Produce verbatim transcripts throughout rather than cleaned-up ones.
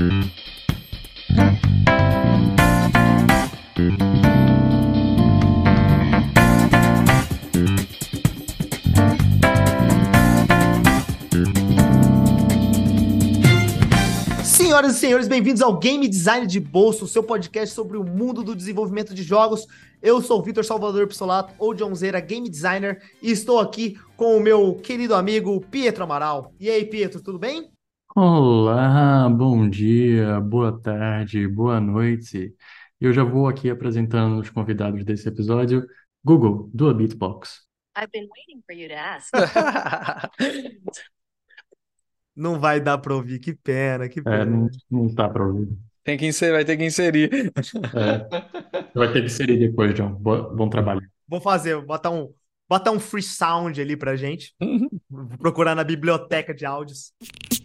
Senhoras e senhores, bem-vindos ao Game Design de Bolso, o seu podcast sobre o mundo do desenvolvimento de jogos. Eu sou o Vitor Salvador Pissolato, ou Johnzeira Game Designer, e estou aqui com o meu querido amigo Pietro Amaral. E aí, Pietro, tudo bem? Olá, bom dia, boa tarde, boa noite. Eu já vou aqui apresentando os convidados desse episódio. Google, do a beatbox. I've been waiting for you to ask. Não vai dar pra ouvir, que pena, que É, não, pena. não tá para ouvir. Tem que inserir, vai ter que inserir. É, vai ter que ser depois, John. Bo- bom trabalho. Vou fazer, vou botar um, botar um free sound ali pra gente. Vou procurar na biblioteca de áudios.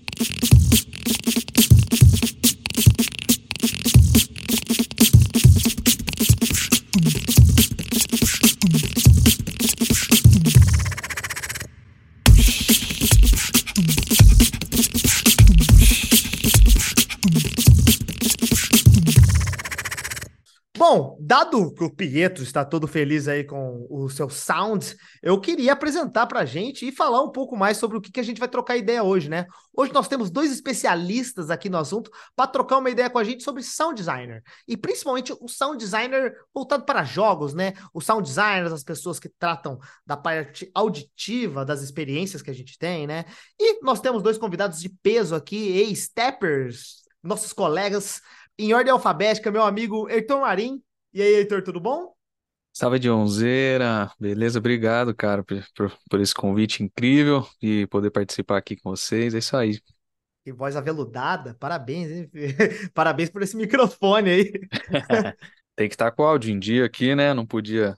Bom, dado que o Pietro está todo feliz aí com o seu sound, eu queria apresentar para a gente e falar um pouco mais sobre o que, que a gente vai trocar ideia hoje, né? Hoje nós temos dois especialistas aqui no assunto para trocar uma ideia com a gente sobre sound designer. E principalmente o sound designer voltado para jogos, né? O sound designer, as pessoas que tratam da parte auditiva das experiências que a gente tem, né? E nós temos dois convidados de peso aqui, ex-steppers, nossos colegas em ordem alfabética, meu amigo Heitor Marim. E aí, Heitor, tudo bom? Salve de onzeira, beleza? Obrigado, cara, por, por, por esse convite incrível e poder participar aqui com vocês. É isso aí. Que voz aveludada, parabéns, hein? Parabéns por esse microfone aí. Tem que estar com o áudio em dia aqui, né? Não podia.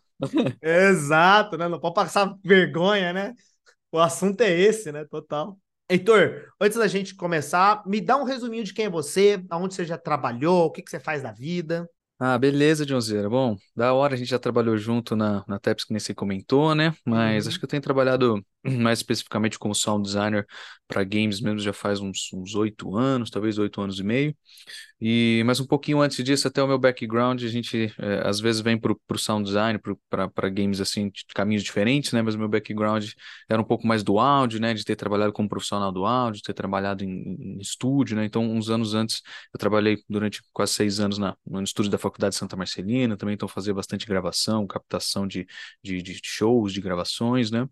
Exato, né? Não pode passar vergonha, né? O assunto é esse, né? Total. Heitor, antes da gente começar, me dá um resuminho de quem é você, aonde você já trabalhou, o que que você faz da vida. Ah, beleza, Johnzeira. Bom, da hora a gente já trabalhou junto na, na Teps, que nem você comentou, né? Mas acho Uhum. que eu tenho trabalhado mais especificamente como sound designer para games mesmo já faz uns uns oito anos, talvez oito anos e meio. E, mas um pouquinho antes disso, até o meu background, a gente eh, às vezes vem para o sound design, para games assim, de caminhos diferentes, né? Mas o meu background era um pouco mais do áudio, né? De ter trabalhado como profissional do áudio, de ter trabalhado em, em estúdio, né? Então, uns anos antes, eu trabalhei durante quase seis anos na, no estúdio da Faculdade Santa Marcelina, também então fazia bastante gravação, captação de, de, de shows, de gravações, né?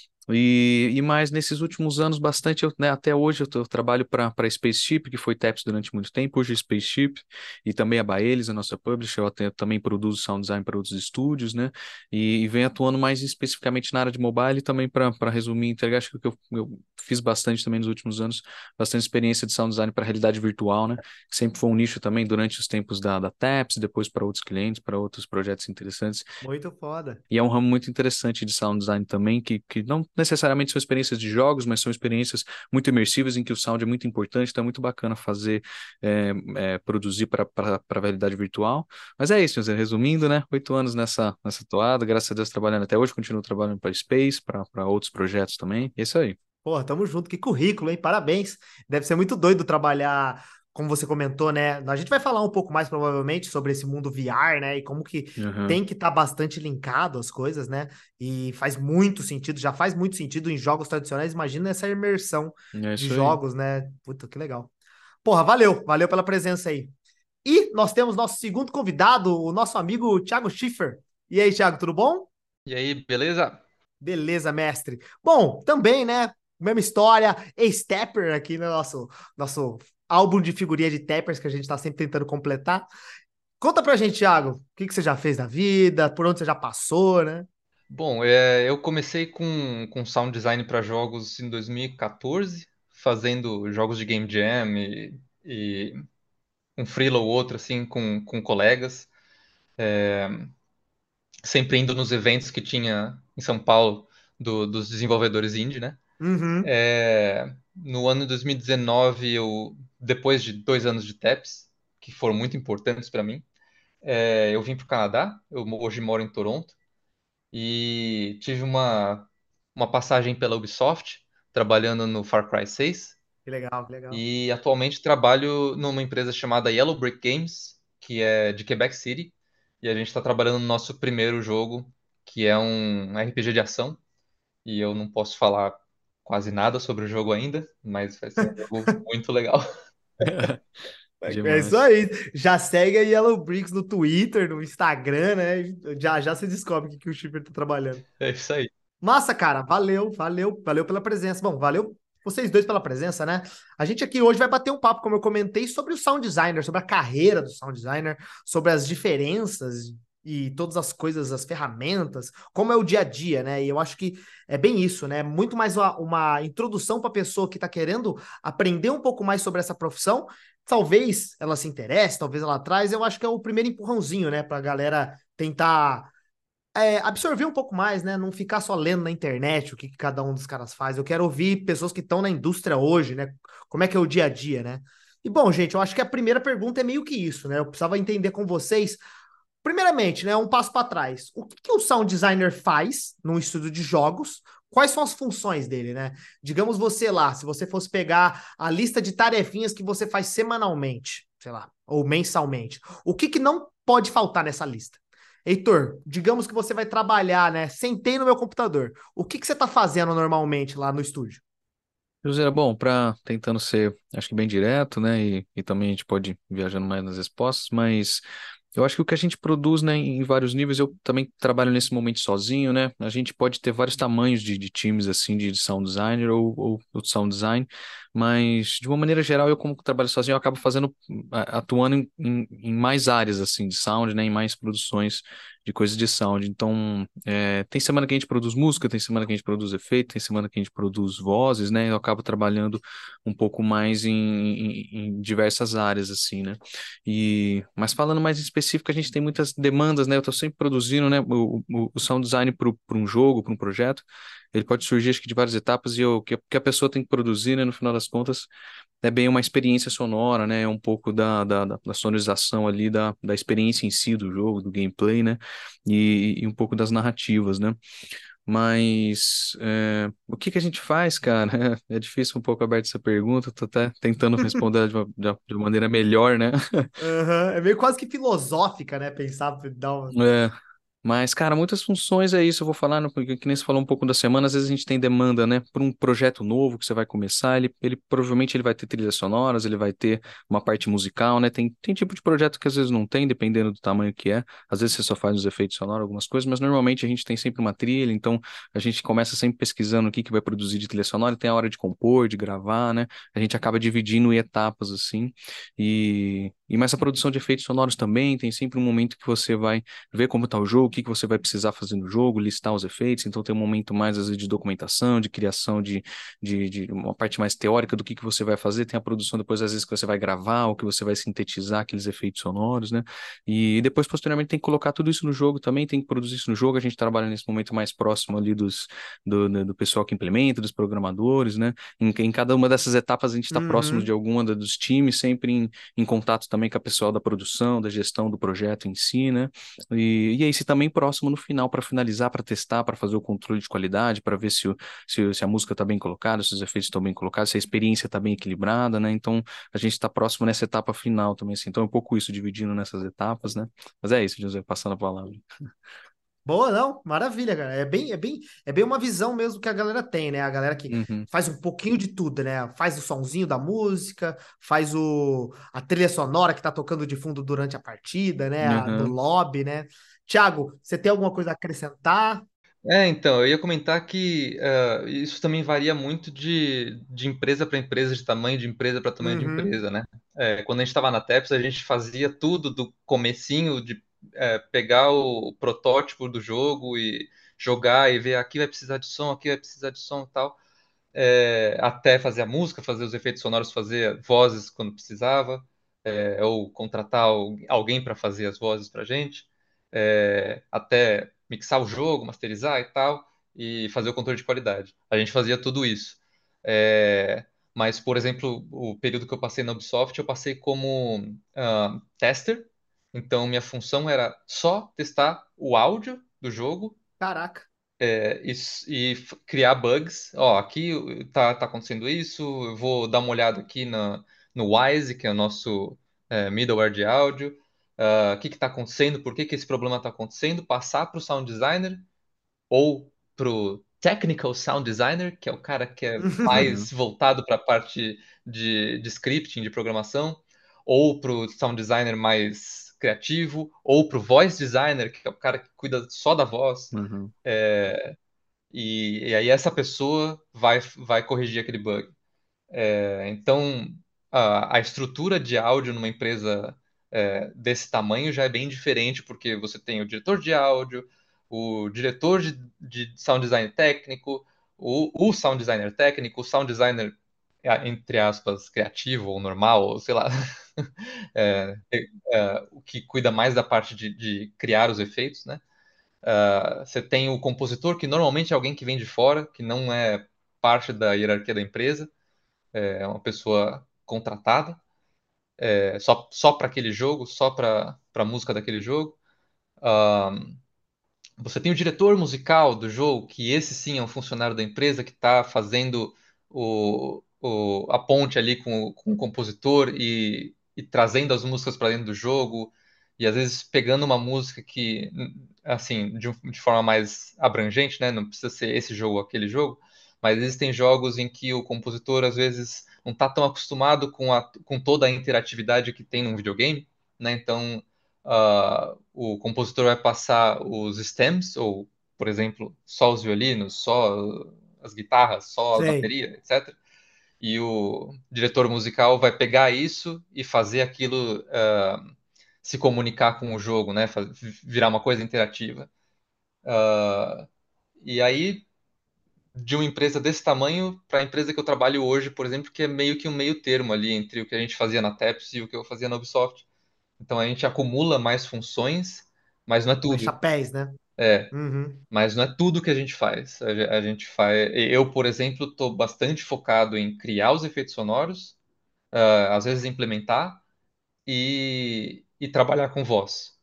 E, e mais nesses últimos anos, bastante, eu, né, até hoje eu, tô- eu trabalho para a Spaceship, que foi Taps durante muito tempo, hoje é Spaceship, e também a Baelis, a nossa publisher, eu até, também produzo sound design para outros estúdios, né, e, e venho atuando mais especificamente na área de mobile, e também para para resumir e entregar, acho que eu, eu fiz bastante também nos últimos anos, bastante experiência de sound design para realidade virtual, né, que sempre foi um nicho também durante os tempos da, da Taps, depois para outros clientes, para outros projetos interessantes, Muito foda. e é um ramo muito interessante de sound design também, que, que não necessariamente são experiências de jogos, mas são experiências muito imersivas em que o sound é muito importante, então é muito bacana fazer, é, é, produzir para a realidade virtual. Mas é isso, José, resumindo, né? Oito anos nessa, nessa toada, graças a Deus trabalhando até hoje, continuo trabalhando para Space, para outros projetos também, e é isso aí. Pô, tamo junto, que currículo, hein? Parabéns. Deve ser muito doido trabalhar, como você comentou, né? A gente vai falar um pouco mais provavelmente sobre esse mundo V R, né? E como que Aham. tem que estar bastante linkado as coisas, né? E faz muito sentido, já faz muito sentido em jogos tradicionais. Imagina essa imersão É de isso aí. jogos, né? Puta, que legal. Porra, valeu, valeu pela presença aí. E nós temos nosso segundo convidado, o nosso amigo Thiago Schiffer. E aí, Thiago, tudo bom? E aí, beleza? Beleza, mestre. Bom, também, né? Mesma história, ex-Tapper aqui no nosso, nosso álbum de figurinha de Tappers que a gente tá sempre tentando completar. Conta pra gente, Thiago, o que que você já fez na vida, por onde você já passou, né? Bom, é, eu comecei com, com sound design para jogos em dois mil e quatorze, fazendo jogos de Game Jam e, e um freela ou outro, assim, com, com colegas, sempre indo nos eventos que tinha em São Paulo do- dos desenvolvedores indie, né? Uhum. É, no ano de dois mil e dezenove, eu, depois de dois anos de TEPS, que foram muito importantes para mim, é, eu vim para o Canadá, eu hoje moro em Toronto, e tive uma, uma passagem pela Ubisoft, trabalhando no Far Cry seis. Que legal, que legal. E atualmente trabalho numa empresa chamada Yellow Brick Games, que é de Quebec City. E a gente está trabalhando no nosso primeiro jogo, que é um R P G de ação. E eu não posso falar quase nada sobre o jogo ainda, mas vai ser um jogo muito legal. É isso Demais. aí. Já segue a Yellow Bricks no Twitter, no Instagram, né? Já já você descobre o que, que o Schiffer tá trabalhando. É isso aí. Massa, cara. Valeu, valeu, valeu pela presença. Bom, valeu vocês dois pela presença, né? A gente aqui hoje vai bater um papo, como eu comentei, sobre o sound designer, sobre a carreira do sound designer, sobre as diferenças e todas as coisas, as ferramentas, como é o dia a dia, né? E eu acho que é bem isso, né? Muito mais uma, uma introdução para a pessoa que está querendo aprender um pouco mais sobre essa profissão. Talvez ela se interesse, talvez ela traz. Eu acho que é o primeiro empurrãozinho, né? Para a galera tentar é, absorver um pouco mais, né? Não ficar só lendo na internet o que, que cada um dos caras faz. Eu quero ouvir pessoas que estão na indústria hoje, né? Como é que é o dia a dia, né? E bom, gente, eu acho que a primeira pergunta é meio que isso, né? Eu precisava entender com vocês, primeiramente, né? Um passo para trás. O que, que o sound designer faz num estúdio de jogos? Quais são as funções dele, né? Digamos você lá, se você fosse pegar a lista de tarefinhas que você faz semanalmente, sei lá, ou mensalmente, o que, que não pode faltar nessa lista? Heitor, digamos que você vai trabalhar, né? Sentei no meu computador. O que que você está fazendo normalmente lá no estúdio? José, bom, para tentando ser, acho que bem direto, né? E, e também a gente pode ir viajando mais nas respostas, mas eu acho que o que a gente produz, né, em vários níveis, eu também trabalho nesse momento sozinho, né? A gente pode ter vários tamanhos de, de times, assim, de sound designer ou, ou, ou de sound design, mas de uma maneira geral, eu como trabalho sozinho, eu acabo fazendo, a- atuando em, em, em mais áreas, assim, de sound, né? Em mais produções de coisas de sound. Então, é, tem semana que a gente produz música, tem semana que a gente produz efeito, tem semana que a gente produz vozes, né? Eu acabo trabalhando um pouco mais em, em, em diversas áreas, assim, né? E, mas falando mais em específico, a gente tem muitas demandas, né? Eu estou sempre produzindo, né? O, o, o sound design para um jogo, para um projeto. Ele pode surgir, acho que, de várias etapas e o que, que a pessoa tem que produzir, né? No final das contas, é bem uma experiência sonora, né? É um pouco da, da, da da sonorização ali, da, da experiência em si do jogo, do gameplay, né? E, e um pouco das narrativas, né? Mas é, o que que a gente faz, cara? É, difícil um pouco aberto essa pergunta, tô até tentando responder de uma, de uma de uma maneira melhor, né? Aham, é meio quase que filosófica, né? Pensar, dar uma... É, mas, cara, muitas funções é isso. Eu vou falar, no- porque que nem você falou um pouco da semana, às vezes a gente tem demanda, né, para um projeto novo que você vai começar. Ele, ele provavelmente ele vai ter trilhas sonoras, ele vai ter uma parte musical, né? Tem, tem tipo de projeto que às vezes não tem, dependendo do tamanho que é. Às vezes você só faz os efeitos sonoros, algumas coisas, mas normalmente a gente tem sempre uma trilha, então a gente começa sempre pesquisando o que que vai produzir de trilha sonora, tem a hora de compor, de gravar, né? A gente acaba dividindo em etapas assim. E, e mais a produção de efeitos sonoros também, tem sempre um momento que você vai ver como está o jogo, o que que você vai precisar fazer no jogo, listar os efeitos. Então tem um momento mais às vezes de documentação, de criação de, de, de uma parte mais teórica do que que você vai fazer. Tem a produção depois às vezes que você vai gravar ou que você vai sintetizar aqueles efeitos sonoros, né? E depois posteriormente tem que colocar tudo isso no jogo também, tem que produzir isso no jogo. A gente trabalha nesse momento mais próximo ali dos do, do do pessoal que implementa, dos programadores, né? Em, em cada uma dessas etapas a gente está próximo de Uhum. alguma da- dos times, sempre em, em contato também com a pessoal da produção, da gestão do projeto em si, né? E, e aí, se também próximo no final para finalizar, para testar, para fazer o controle de qualidade, para ver se, o- se, o- se a música está bem colocada, se os efeitos estão bem colocados, se a experiência está bem equilibrada, né? Então, a gente está próximo nessa etapa final também, assim. Então, é um pouco isso, dividindo nessas etapas, né? Mas é isso, José, passando a palavra. Boa, não, maravilha, cara. É bem, é bem, é bem uma visão mesmo que a galera tem, né? A galera que Uhum, faz um pouquinho de tudo, né? Faz o sonzinho da música, faz o a trilha sonora que tá tocando de fundo durante a partida, né? A- no uhum. lobby, né? Tiago, você tem alguma coisa a acrescentar? É, então, eu ia comentar que ah, isso também varia muito de, de empresa para empresa, de tamanho de empresa para tamanho de Uhum. empresa, né? É, quando a gente estava na Tepsi, a gente fazia tudo do comecinho, de é, pegar o protótipo do jogo e jogar e ver aqui vai precisar de som, aqui vai precisar de som e tal, é, até fazer a música, fazer os efeitos sonoros, fazer vozes quando precisava, é, ou contratar al- alguém para fazer as vozes para gente, é, até mixar o jogo, masterizar e tal, e fazer o controle de qualidade. A gente fazia tudo isso. É, mas, por exemplo, o período que eu passei na Ubisoft, eu passei como ah, tester. Então, minha função era só testar o áudio do jogo Caraca. é, e, s- e f- criar bugs. Ó, aqui tá, tá acontecendo isso, eu vou dar uma olhada aqui na, no Wise, que é o nosso é, middleware de áudio. Ah, o que que tá acontecendo, por que que esse problema tá acontecendo, passar para o sound designer ou pro technical sound designer, que é o cara que é Uhum, mais voltado para a parte de, de scripting, de programação, ou pro sound designer mais criativo, ou pro voice designer, que é o cara que cuida só da voz. uhum, E, e aí essa pessoa vai, vai corrigir aquele bug. É, então, a, a estrutura de áudio numa empresa é, desse tamanho já é bem diferente, porque você tem o diretor de áudio, o diretor de, de sound design técnico, o, o sound designer técnico, o sound designer, é, entre aspas, criativo ou normal, ou sei lá, é, é, o que cuida mais da parte de, de criar os efeitos, né? Ah, você tem o compositor, que normalmente é alguém que vem de fora, que não é parte da hierarquia da empresa, é uma pessoa contratada, é só, só para aquele jogo, só para a música daquele jogo. Ah, você tem o diretor musical do jogo, que esse sim é um funcionário da empresa que está fazendo o, o- a ponte ali com, o- com o compositor e, e trazendo as músicas para dentro do jogo, e às vezes pegando uma música que, assim, de, um- de forma mais abrangente, né? Não precisa ser esse jogo ou aquele jogo, mas existem jogos em que o compositor às vezes não está tão acostumado com, a, com toda a interatividade que tem num videogame, né? Então ah, o compositor vai passar os stems, ou, por exemplo, só os violinos, só as guitarras, só a Sei, bateria, etcétera. E o diretor musical vai pegar isso e fazer aquilo ah, se comunicar com o jogo, né? Fa- Virar uma coisa interativa. Ah, e aí, de uma empresa desse tamanho para a empresa que eu trabalho hoje, por exemplo, que é meio que um meio termo ali entre o que a gente fazia na Taps e o que eu fazia na Ubisoft. Então a gente acumula mais funções, mas não é mas tudo. chapéus, né? É, Uhum. mas não é tudo que a gente faz. A, ge- a gente faz. Eu, por exemplo, estou bastante focado em criar os efeitos sonoros, ah, às vezes implementar e, e trabalhar com voz.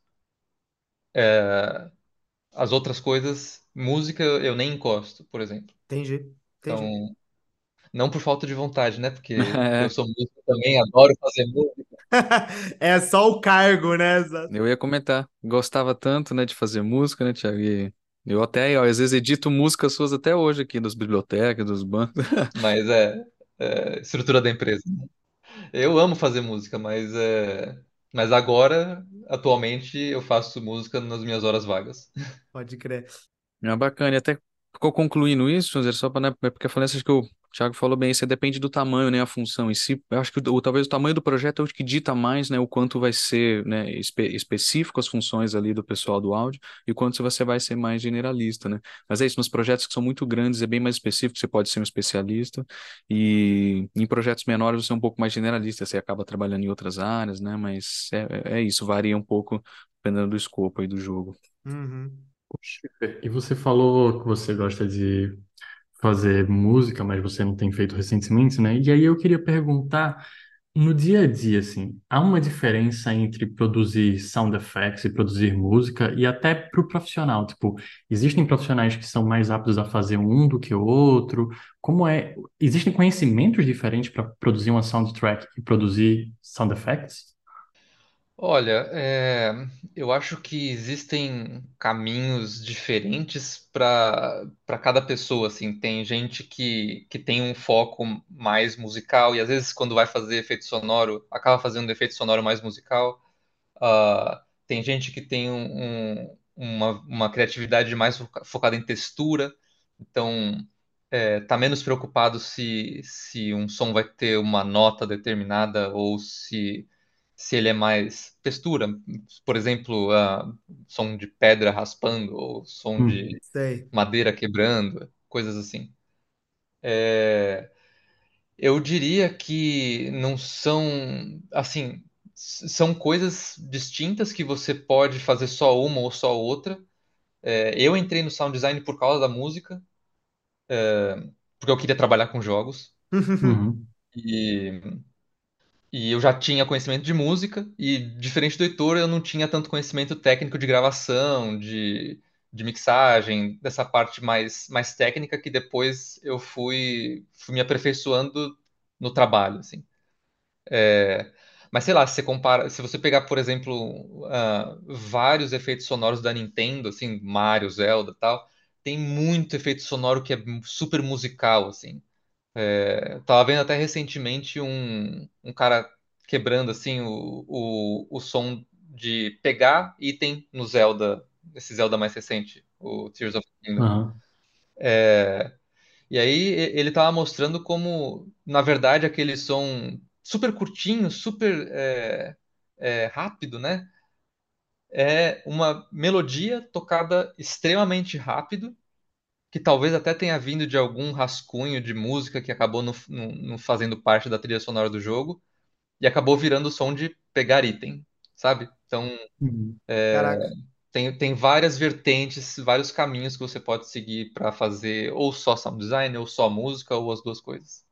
As outras coisas, música, eu nem encosto, por exemplo. Entendi, entendi. Então, não por falta de vontade, né? Porque eu É, sou músico também, adoro fazer música, É só o cargo, né? Exato. eu ia comentar. Gostava tanto, né, de fazer música, né, Thiago? E eu até, ó, às vezes, edito músicas suas até hoje aqui, das bibliotecas, dos bancos. mas é, é estrutura da empresa. Eu amo fazer música, mas é, mas agora, atualmente, eu faço música nas minhas horas vagas. Pode crer. É bacana. E até ficou concluindo isso, José, só para, né, é porque eu falei, acho que o Thiago falou bem, isso depende do tamanho, né, a função em si. Eu acho que o, talvez o tamanho do projeto é o que dita mais, né, o quanto vai ser, né, espe- específico as funções ali do pessoal do áudio e o quanto você vai ser mais generalista, né. Mas é isso, nos projetos que são muito grandes é bem mais específico, você pode ser um especialista e em projetos menores você é um pouco mais generalista, você acaba trabalhando em outras áreas, né, mas é, é é isso, varia um pouco dependendo do escopo aí do jogo. Uhum. E você falou que você gosta de fazer música, mas você não tem feito recentemente, né? E aí eu queria perguntar, no dia a dia, assim, há uma diferença entre produzir sound effects e produzir música e até para o profissional? Tipo, existem profissionais que são mais aptos a fazer um do que o outro? Como é? Existem conhecimentos diferentes para produzir uma soundtrack e produzir sound effects? Olha, é, eu acho que existem caminhos diferentes para para cada pessoa, assim. Tem gente que, que tem um foco mais musical e às vezes quando vai fazer efeito sonoro, acaba fazendo um efeito sonoro mais musical. Ah, tem gente que tem um- um- uma, uma criatividade mais foca- focada em textura, então é, tá menos preocupado se, se um som vai ter uma nota determinada ou se, se ele é mais textura. Por exemplo, ah, som de pedra raspando ou som Hum. de Sei. madeira quebrando, coisas assim. É, eu diria que não são, assim, s- são coisas distintas que você pode fazer só uma ou só outra. É, eu entrei no sound design por causa da música, porque eu queria trabalhar com jogos. Uhum. E, e eu já tinha conhecimento de música, e diferente do Heitor, eu não tinha tanto conhecimento técnico de gravação, de, de mixagem, dessa parte mais, mais técnica que depois eu fui, fui me aperfeiçoando no trabalho, assim. É, mas sei lá, se você compara, se você pegar, por exemplo, ah, vários efeitos sonoros da Nintendo, assim, Mario, Zelda, e tal, tem muito efeito sonoro que é super musical, assim. É, eu tava vendo até recentemente um, um cara quebrando assim o, o, o som de pegar item no Zelda, esse Zelda mais recente, o Tears of the Kingdom. Aham. E aí e- ele tava mostrando como, na verdade, aquele som super curtinho, super é, é, rápido, né? É uma melodia tocada extremamente rápido, que talvez até tenha vindo de algum rascunho de música que acabou não não- não fazendo parte da trilha sonora do jogo e acabou virando o som de pegar item, sabe? Então, Uhum. Caraca. tem, tem várias vertentes, vários caminhos que você pode seguir para fazer ou só sound design, ou só música, ou as duas coisas.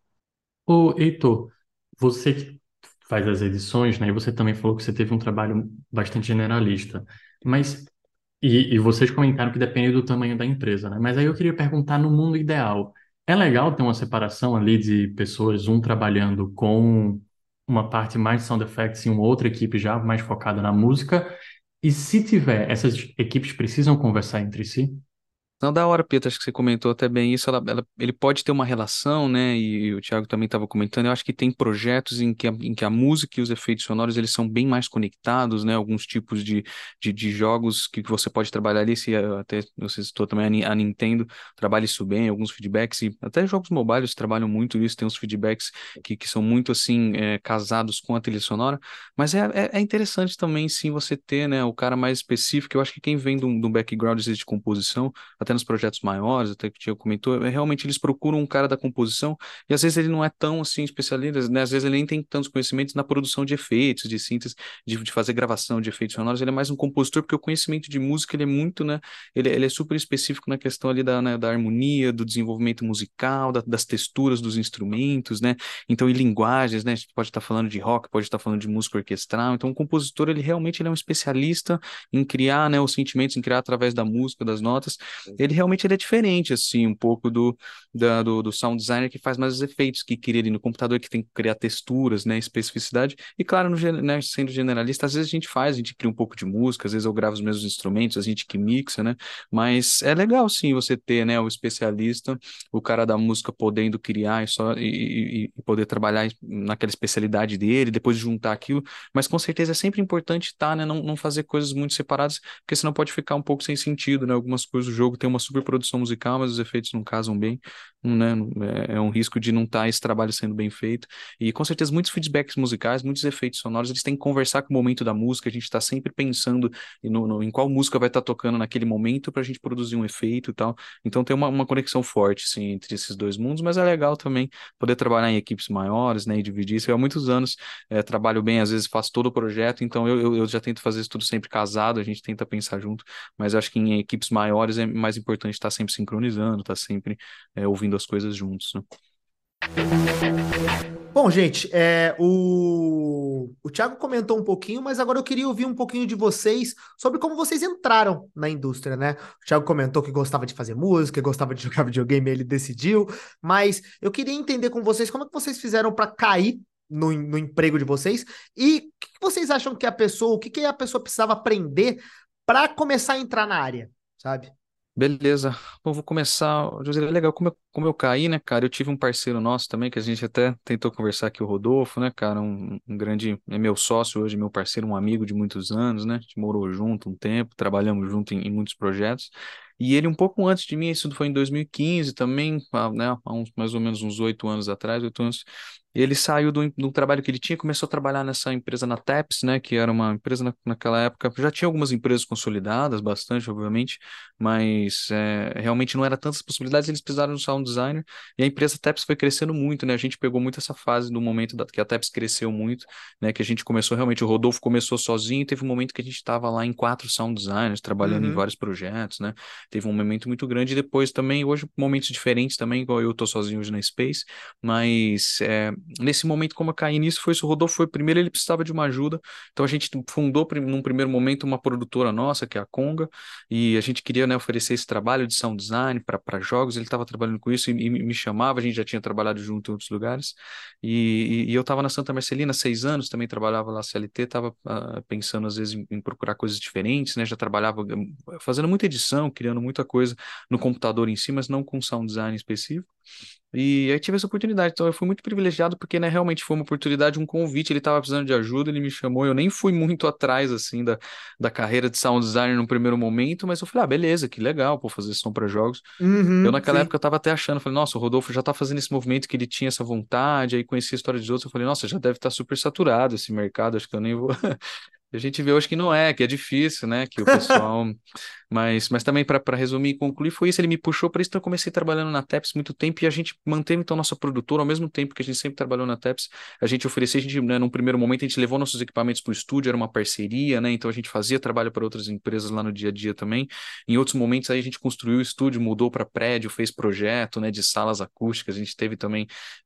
Ô, Heitor, você que faz as edições, né? E você também falou que você teve um trabalho bastante generalista. Mas, e, e vocês comentaram que depende do tamanho da empresa, né? Mas aí eu queria perguntar, no mundo ideal, é legal ter uma separação ali de pessoas, um trabalhando com uma parte mais de sound effects e uma outra equipe já mais focada na música? E se tiver, essas equipes precisam conversar entre si? Não, da hora, Pedro, acho que você comentou até bem isso. Ela, ela- ele pode ter uma relação, né? E, o Thiago também estava comentando. Eu acho que tem projetos em que, a, em que a música e os efeitos sonoros eles são bem mais conectados, né? Alguns tipos de, de, de jogos que, que você pode trabalhar ali. Se eh, até você citou também a, Ni- a Nintendo trabalha isso bem, alguns feedbacks e até jogos mobiles trabalham muito isso. Tem uns feedbacks que, que são muito assim eh, casados com a trilha sonora. Mas é, é, é interessante também, sim, você ter, né? O cara mais específico. Eu acho que quem vem de um, de um background às vezes, de composição até nos projetos maiores, até que o Tiago comentou, é, realmente eles procuram um cara da composição e às vezes ele não é tão assim especialista, né? Às vezes ele nem tem tantos conhecimentos na produção de efeitos, de síntese, de, de fazer gravação de efeitos sonoros, ele é mais um compositor, porque o conhecimento de música ele é muito, né? Ele, ele é super específico na questão ali da, né, da harmonia, do desenvolvimento musical, da- das texturas dos instrumentos, né? Então, em linguagens, né? A gente pode estar falando de rock, pode estar falando de música orquestral. Então, o compositor, ele realmente ele é um especialista em criar, né, os sentimentos, em criar através da música, das notas ele realmente ele é diferente, assim, um pouco do, da- do, do sound designer que faz mais os efeitos, que cria ali no computador, que tem que criar texturas, né, especificidade. E claro, no, gen- né, sendo generalista, às vezes a gente faz, a gente cria um pouco de música, às vezes eu gravo os mesmos instrumentos, a gente que mixa, né? Mas é legal, sim, você ter, né, o especialista, o cara da música podendo criar e, só, e, e- e poder trabalhar naquela especialidade dele, depois juntar aquilo. Mas com certeza é sempre importante estar, né, não, não fazer coisas muito separadas, porque senão pode ficar um pouco sem sentido, né? Algumas coisas do jogo tem uma super produção musical, mas os efeitos não casam bem, né? É, é um risco de não estar esse trabalho sendo bem feito. E com certeza muitos feedbacks musicais, muitos efeitos sonoros, eles têm que conversar com o momento da música, a gente está sempre pensando no, no- em qual música vai estar tocando naquele momento para a gente produzir um efeito e tal. Então tem uma, uma conexão forte, sim, entre esses dois mundos, mas é legal também poder trabalhar em equipes maiores, né, e dividir isso. Eu há muitos anos eh, trabalho bem, às vezes faço todo o projeto, então eu, eu, eu já tento fazer isso tudo sempre casado, a gente tenta pensar junto, mas eu acho que em equipes maiores é mais importante estar sempre sincronizando, estar sempre é, ouvindo as coisas juntos, né? Bom, gente, é, o, o Thiago comentou um pouquinho, mas agora eu queria ouvir um pouquinho de vocês sobre como vocês entraram na indústria, né? O Thiago comentou que gostava de fazer música, gostava de jogar videogame, ele decidiu, mas eu queria entender com vocês como é que vocês fizeram para cair no, no emprego de vocês e o que que vocês acham que a pessoa, o que que a pessoa precisava aprender para começar a entrar na área, sabe? Beleza. Bom, vou começar. José, é legal como eu, como eu caí, né, cara? Eu tive um parceiro nosso também, que a gente até tentou conversar aqui, o Rodolfo, né, cara? Um, um grande, é meu sócio hoje, meu parceiro, um amigo de muitos anos, né? A gente morou junto um tempo, trabalhamos junto em, em muitos projetos. E ele, um pouco antes de mim, isso foi em dois mil e quinze também, há, né, há uns, mais ou menos uns oito anos atrás, oito anos. Ele saiu do, do trabalho que ele tinha, começou a trabalhar nessa empresa na Taps, né? Que era uma empresa na, naquela época. Já tinha algumas empresas consolidadas, bastante, obviamente, mas é, realmente não era tantas possibilidades, eles precisaram de um sound designer, e a empresa Taps foi crescendo muito, né? A gente pegou muito essa fase do momento da, que a Taps cresceu muito, né? Que a gente começou realmente, o Rodolfo começou sozinho, e teve um momento que a gente estava lá em quatro sound designers, trabalhando em Uhum. vários projetos, né? teve um momento muito grande. E depois também, hoje, momentos diferentes também, igual eu tô sozinho hoje na Space, mas é, nesse momento, como eu caí nisso, foi isso. O Rodolfo foi primeiro, ele precisava de uma ajuda, então a gente fundou prim- num primeiro momento uma produtora nossa, que é a Conga, e a gente queria, né, oferecer esse trabalho de sound design para jogos. Ele estava trabalhando com isso e, e me chamava, a gente já tinha trabalhado junto em outros lugares, e, e, e eu estava na Santa Marcelina há seis anos, também trabalhava lá C L T, estava pensando às vezes em, em procurar coisas diferentes, né, já trabalhava hum, fazendo muita edição, criando muita coisa no computador em si, mas não com sound design específico. E aí tive essa oportunidade, então eu fui muito privilegiado porque, né, realmente foi uma oportunidade, um convite, ele estava precisando de ajuda, ele me chamou, eu nem fui muito atrás, assim, da, da carreira de sound designer no primeiro momento, mas eu falei, ah, beleza, que legal, pô, fazer som para jogos. Eu Uhum, naquela sim. época eu tava até achando, falei, nossa, o Rodolfo já tá fazendo esse movimento que ele tinha essa vontade, aí conheci a história dos outros, eu falei, nossa, já deve estar super saturado esse mercado, acho que eu nem vou... A gente vê hoje que não é, que é difícil, né, que o pessoal... Mas, mas também, para resumir e concluir, foi isso. Ele me puxou para isso, então eu comecei trabalhando na Teps muito tempo e a gente manteve, então, nossa produtora, ao mesmo tempo que a gente sempre trabalhou na Teps, a gente oferecia, a gente, né, num primeiro momento, a gente levou nossos equipamentos para o estúdio, era uma parceria, né, então a gente fazia trabalho para outras empresas lá no dia a dia também. Em outros momentos, aí a gente construiu o estúdio, mudou para prédio, fez projeto, né, de salas acústicas, a gente teve também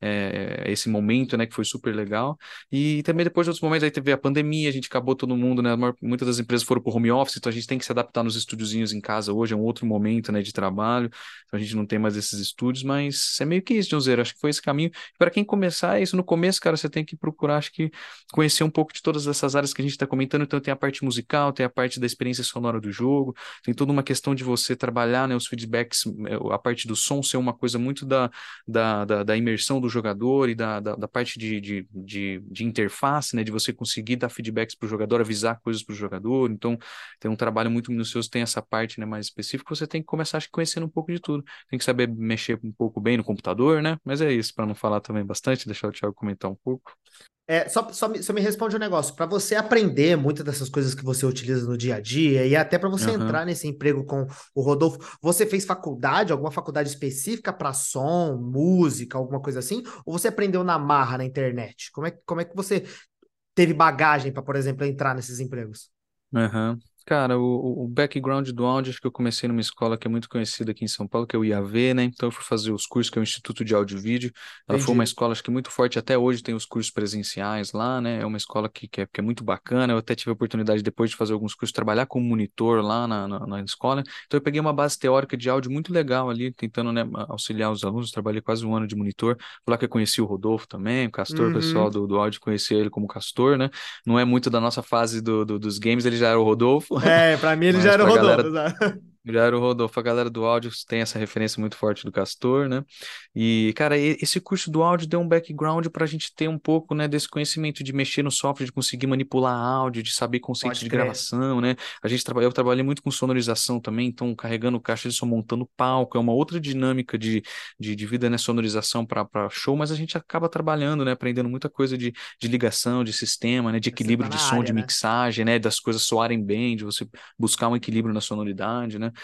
é, esse momento, né, que foi super legal. E também depois de outros momentos, aí teve a pandemia, a gente acabou todo mundo, né, a maior- muitas das empresas foram para o home office, então a gente tem que se adaptar nos estúdios em casa hoje, é um outro momento, né, de trabalho, então a gente não tem mais esses estúdios, mas é meio que isso, Joãozeiro, acho que foi esse caminho. Para quem começar, é isso no começo, cara, você tem que procurar, acho que conhecer um pouco de todas essas áreas que a gente está comentando, então tem a parte musical, tem a parte da experiência sonora do jogo, tem toda uma questão de você trabalhar, né, os feedbacks, eh, a parte do som ser uma coisa muito da, da, da, da imersão do jogador e da, da, da parte de, de, de, de interface, né, de você conseguir dar feedbacks para o jogador, avisar coisas para o jogador, então tem um trabalho muito minucioso, tem essa parte, né, mais específica, você tem que começar, acho que, conhecendo um pouco de tudo. Tem que saber mexer um pouco bem no computador, né? Mas é isso, para não falar também bastante, deixar o Thiago comentar um pouco. É, só, só, me, só me responde um negócio. Para você aprender muitas dessas coisas que você utiliza no dia a dia e até para você Aham. entrar nesse emprego com o Rodolfo, você fez faculdade, alguma faculdade específica para som, música, alguma coisa assim? Ou você aprendeu na marra na internet? Como é, como é que você teve bagagem para, por exemplo, entrar nesses empregos? Aham. Cara, o, o background do áudio, acho que eu comecei numa escola que é muito conhecida aqui em São Paulo, que é o I A V, né? Então eu fui fazer os cursos, que é o Instituto de Áudio e Vídeo. Ela foi uma Entendi. escola, acho que muito forte, até hoje tem os cursos presenciais lá, né? É uma escola que, que, é, que é muito bacana. Eu até tive a oportunidade, depois de fazer alguns cursos, trabalhar como monitor lá na, na, na escola. Então eu peguei uma base teórica de áudio muito legal ali, tentando, né, auxiliar os alunos. Trabalhei quase um ano de monitor. Foi lá que eu conheci o Rodolfo também, o Castor, o pessoal Uhum. do, do áudio conhecia ele como Castor, né? Não é muito da nossa fase do, do- dos games, ele já era o Rodolfo, É, para mim ele já mas era o pra Rodolfo, galera exato. já era o Rodolfo, a galera do áudio tem essa referência muito forte do Castor, né? E, cara, e- esse curso do áudio deu um background para a gente ter um pouco, né, desse conhecimento de mexer no software, de conseguir manipular áudio, de saber conceitos Pode de crer. gravação, né? A gente trabalha, eu trabalhei muito com sonorização também, então carregando caixa de som, montando palco, é uma outra dinâmica de, de, de vida, né, sonorização para show, mas a gente acaba trabalhando, né, aprendendo muita coisa de, de ligação, de sistema, né, de Você tá equilíbrio na de som, de área, né? mixagem, né, das coisas soarem bem, de você buscar um equilíbrio na sonoridade, né?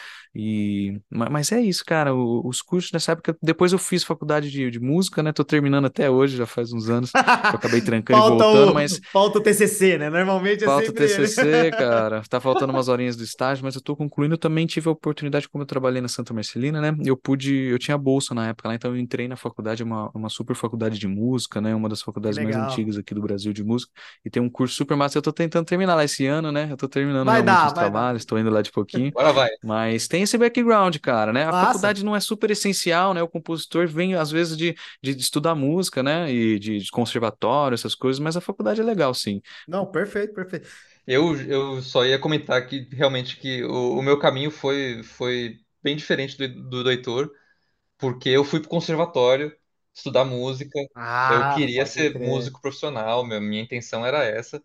E, ma- mas é isso, cara. o- Os cursos nessa época, depois eu fiz faculdade de, de música, né? Tô terminando até hoje, já faz uns anos que eu acabei trancando e Falta voltando, o, mas falta o T C C, né? Normalmente é falta o sempre ele. T C C, cara. Tá faltando umas horinhas do estágio, mas eu tô concluindo. Eu também tive a oportunidade, como eu trabalhei na Santa Marcelina, né? Eu pude, eu tinha bolsa na época lá, então eu entrei na faculdade, uma, uma super faculdade de música, né? Uma das Que faculdades mais legal. antigas aqui do Brasil de música. E tem um curso super massa. Eu tô tentando terminar lá esse ano, né? Eu tô terminando Vai realmente dar, os vai dar. trabalhos, tô indo lá de pouquinho. Agora vai. Mas tem esse background, cara, né? A Massa. faculdade não é super essencial, né? O compositor vem, às vezes, de, de estudar música, né? E de, de conservatório, essas coisas, mas a faculdade é legal, sim. Não, perfeito, perfeito. Eu, eu só ia comentar que realmente que o, o meu caminho foi, foi bem diferente do, do, do Heitor, porque eu fui pro conservatório estudar música. Eu Ah, queria pode ser crer. músico profissional, minha, minha intenção era essa.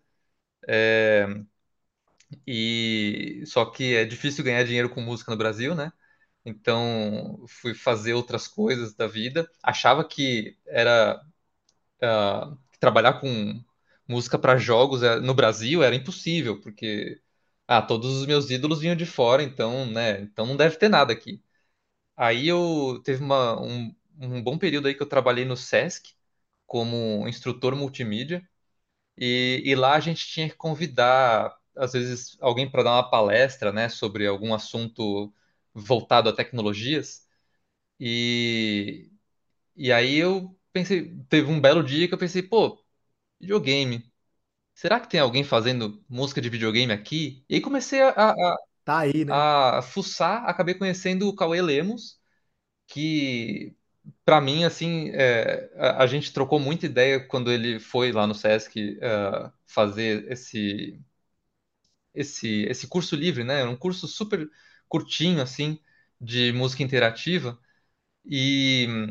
E só que é difícil ganhar dinheiro com música no Brasil, né? Então fui fazer outras coisas da vida. Achava que era ah, trabalhar com música para jogos eh, no Brasil era impossível, porque ah, todos os meus ídolos vinham de fora, então, né? Então não deve ter nada aqui. Aí eu teve uma, um, um bom período aí que eu trabalhei no Sesc como instrutor multimídia. E, e lá a gente tinha que convidar, às vezes, alguém para dar uma palestra, né, sobre algum assunto voltado a tecnologias. E, e aí eu pensei, teve um belo dia que eu pensei, pô, videogame. Será que tem alguém fazendo música de videogame aqui? E aí comecei a, a, Tá aí, né? a fuçar, acabei conhecendo o Cauê Lemos, que pra mim, assim, é, a, a gente trocou muita ideia quando ele foi lá no Sesc é, fazer esse, esse, esse curso livre, né? Um curso super curtinho, assim, de música interativa. E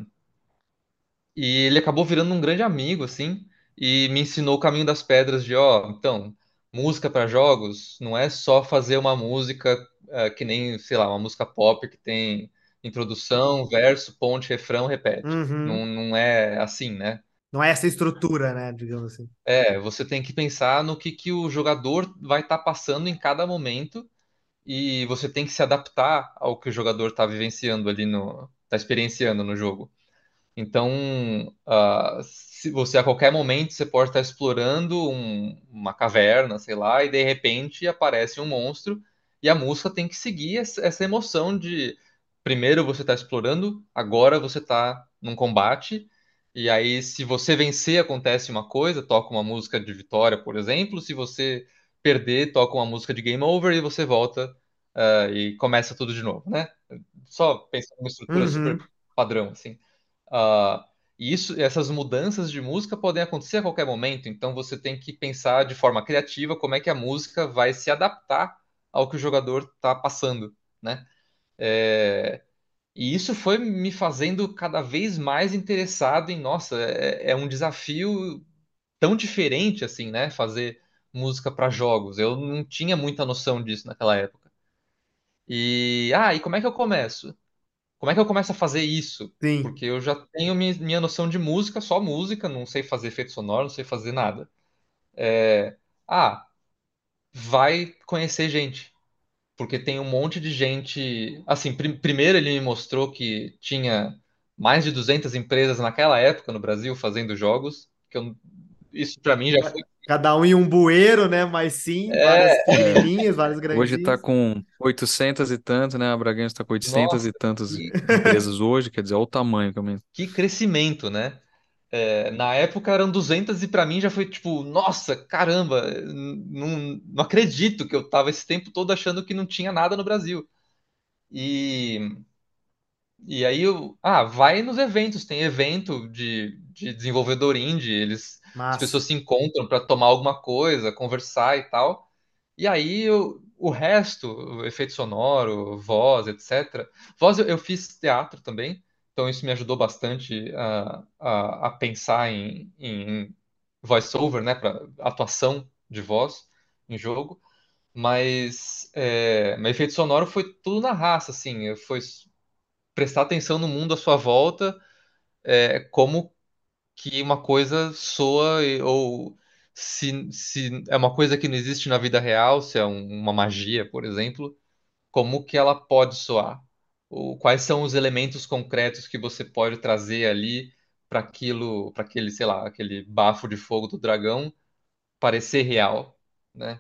E ele acabou virando um grande amigo, assim, e me ensinou o caminho das pedras de, ó, então, música para jogos não é só fazer uma música eh, que nem, sei lá, uma música pop que tem introdução, verso, ponte, refrão, repete. Não, Uhum. não é assim, né? Não é essa estrutura, né? Digamos assim. É, você tem que pensar no que, que o jogador vai estar passando em cada momento e você tem que se adaptar ao que o jogador está vivenciando ali no, está experienciando no jogo. Então, ah, se você a qualquer momento você pode estar explorando um- uma caverna, sei lá, e de repente aparece um monstro e a música tem que seguir essa essa emoção de primeiro você está explorando, agora você está num combate, e aí se você vencer acontece uma coisa, toca uma música de vitória, por exemplo, se você perder, toca uma música de game over e você volta, ah, e começa tudo de novo, né? Só pensando numa estrutura super Uhum. padrão, assim. Ah, e isso, essas mudanças de música podem acontecer a qualquer momento, então você tem que pensar de forma criativa como é que a música vai se adaptar ao que o jogador está passando, né? É, e isso foi me fazendo cada vez mais interessado em, nossa, é, é um desafio tão diferente assim, né? Fazer música para jogos. Eu não tinha muita noção disso naquela época. E, ah, e como é que eu começo? Como é que eu começo a fazer isso? Sim. Porque eu já tenho minha, minha noção de música, só música, não sei fazer efeito sonoro, não sei fazer nada. É, ah, vai conhecer gente. Porque tem um monte de gente. Assim, prim- primeiro ele me mostrou que tinha mais de duzentas empresas naquela época no Brasil fazendo jogos. Que eu- isso pra mim já foi. Cada um em um bueiro, né? Mas sim, várias É, É. pequenininhas, várias Hoje está grandinhas. com oitocentos e tanto, né? A Bragança está com oitocentos nossa, e tantas que, empresas hoje, quer dizer, olha o tamanho que aumenta. que crescimento, né? É, na época eram duzentas e pra mim já foi tipo, nossa, caramba, não, não acredito que eu tava esse tempo todo achando que não tinha nada no Brasil. E, e aí eu, ah, vai nos eventos, tem evento de, de desenvolvedor indie, eles, as pessoas Massa. se encontram para tomar alguma coisa, conversar e tal. E aí eu, o resto, o efeito sonoro, voz, etcétera. Voz eu, eu fiz teatro também, então isso me ajudou bastante a, a, a pensar em, em voice-over, né, para atuação de voz em jogo. Mas, é, mas efeito sonoro foi tudo na raça, assim, foi prestar atenção no mundo à sua volta, é, como que uma coisa soa e- ou se, se é uma coisa que não existe na vida real, se é um- uma magia, por exemplo, como que ela pode soar? Ou quais são os elementos concretos que você pode trazer ali para aquilo, para aquele, sei lá, aquele bafo de fogo do dragão parecer real, né?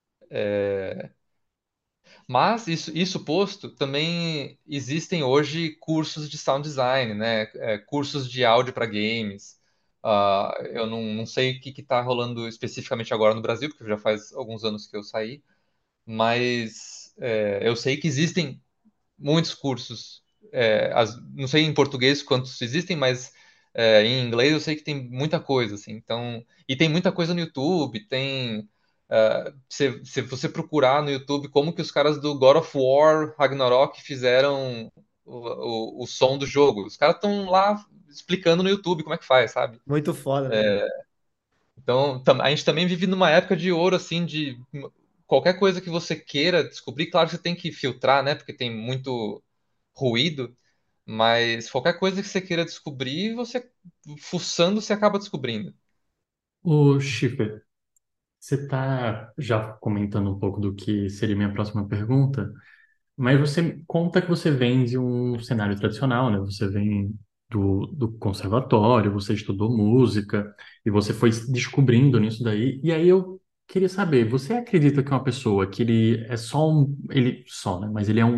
Mas isso, isso posto, também existem hoje cursos de sound design, né? É, cursos de áudio para games. Ah, eu não, não sei o que está rolando especificamente agora no Brasil, porque já faz alguns anos que eu saí, mas é, eu sei que existem muitos cursos. É, as- não sei em português quantos existem, mas é, em inglês eu sei que tem muita coisa, assim. Então, e tem muita coisa no YouTube, tem. é, se, se você procurar no YouTube como que os caras do God of War Ragnarok fizeram o, o, o som do jogo. Os caras estão lá explicando no YouTube como é que faz, sabe? Muito foda, né? Então, tam- a gente também vive numa época de ouro, assim, de qualquer coisa que você queira descobrir, claro que você tem que filtrar, né? Porque tem muito ruído, mas qualquer coisa que você queira descobrir, você fuçando, você acaba descobrindo. Ô, Schiffer, você está já comentando um pouco do que seria minha próxima pergunta, mas você conta que você vem de um cenário tradicional, né? Você vem do, do conservatório, você estudou música e você foi se descobrindo nisso daí. E aí eu queria saber, você acredita que uma pessoa que ele é só um, ele só, né? Mas ele é um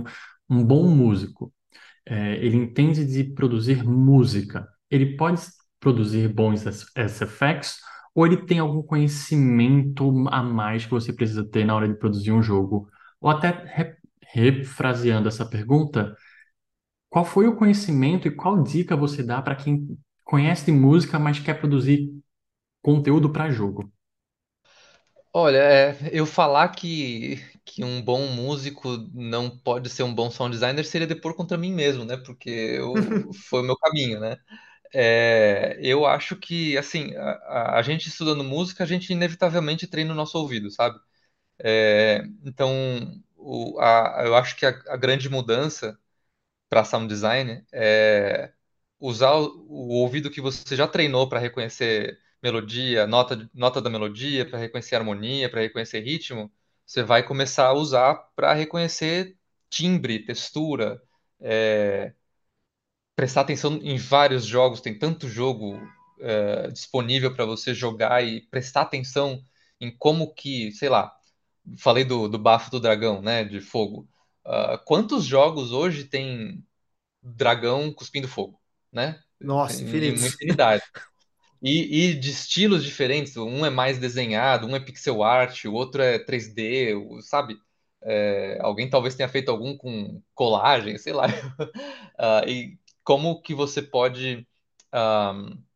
um bom músico, é, ele entende de produzir música, ele pode produzir bons S- SFX ou ele tem algum conhecimento a mais que você precisa ter na hora de produzir um jogo? Ou até re- refraseando essa pergunta, qual foi o conhecimento e qual dica você dá para quem conhece de música, mas quer produzir conteúdo para jogo? Olha, é, eu falar que, que um bom músico não pode ser um bom sound designer seria depor contra mim mesmo, né? Porque eu, foi o meu caminho, né? É, eu acho que, assim, a, a- a gente estudando música, a gente inevitavelmente treina o nosso ouvido, sabe? É, então, o- a- eu acho que a, a grande mudança para sound design é usar o, o ouvido que você já treinou para reconhecer melodia, nota, nota da melodia, para reconhecer harmonia, para reconhecer ritmo, você vai começar a usar para reconhecer timbre, textura, é, prestar atenção em vários jogos, tem tanto jogo é, disponível para você jogar e prestar atenção em como que, sei lá, falei do, do bafo do dragão, né, de fogo. Ah, quantos jogos hoje tem dragão cuspindo fogo, né? Nossa, Em uma infinitos. infinidade. E, e de estilos diferentes, um é mais desenhado, um é pixel art, o outro é três D, o- sabe? É, alguém talvez tenha feito algum com colagem, sei lá. Ah, e como que você pode ah,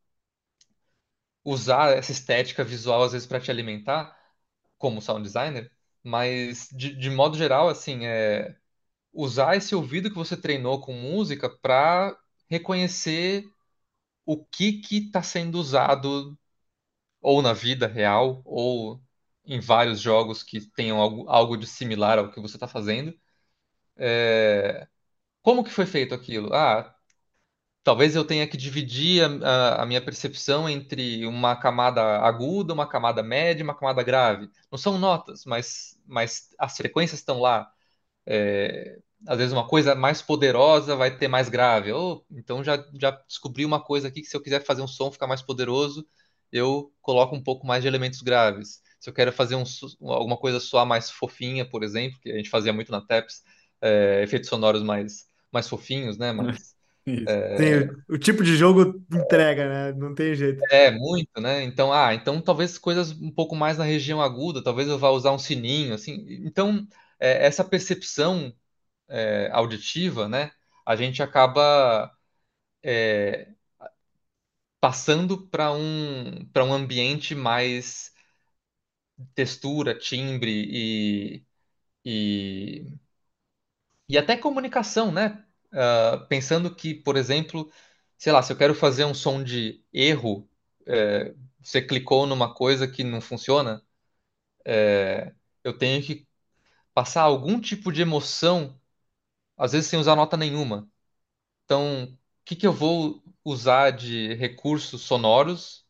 usar essa estética visual às vezes para te alimentar, como sound designer, mas de, de modo geral, assim, é usar esse ouvido que você treinou com música para reconhecer o que que está sendo usado ou na vida real ou em vários jogos que tenham algo, algo de similar ao que você está fazendo. É, como que foi feito aquilo? Ah, talvez eu tenha que dividir a, a- a minha percepção entre uma camada aguda, uma camada média e uma camada grave. Não são notas, mas, mas as frequências estão lá. É, às vezes uma coisa mais poderosa vai ter mais grave. Ou então já, já descobri uma coisa aqui que se eu quiser fazer um som ficar mais poderoso, eu coloco um pouco mais de elementos graves. Se eu quero fazer um, so- alguma coisa soar mais fofinha, por exemplo, que a gente fazia muito na Taps, é, efeitos sonoros mais, mais fofinhos, né? Mais, Isso. Sim, o, o tipo de jogo entrega, né? Não tem jeito. é, muito, né? Então, ah, então talvez coisas um pouco mais na região aguda, talvez eu vá usar um sininho, assim. Então, é, essa percepção é, auditiva, né? A gente acaba passando para um para um ambiente mais textura, timbre e, e, e até comunicação, né? Ah, pensando que, por exemplo, sei lá, se eu quero fazer um som de erro, é, você clicou numa coisa que não funciona, é, eu tenho que passar algum tipo de emoção, às vezes sem usar nota nenhuma. Então, o que que eu vou usar de recursos sonoros,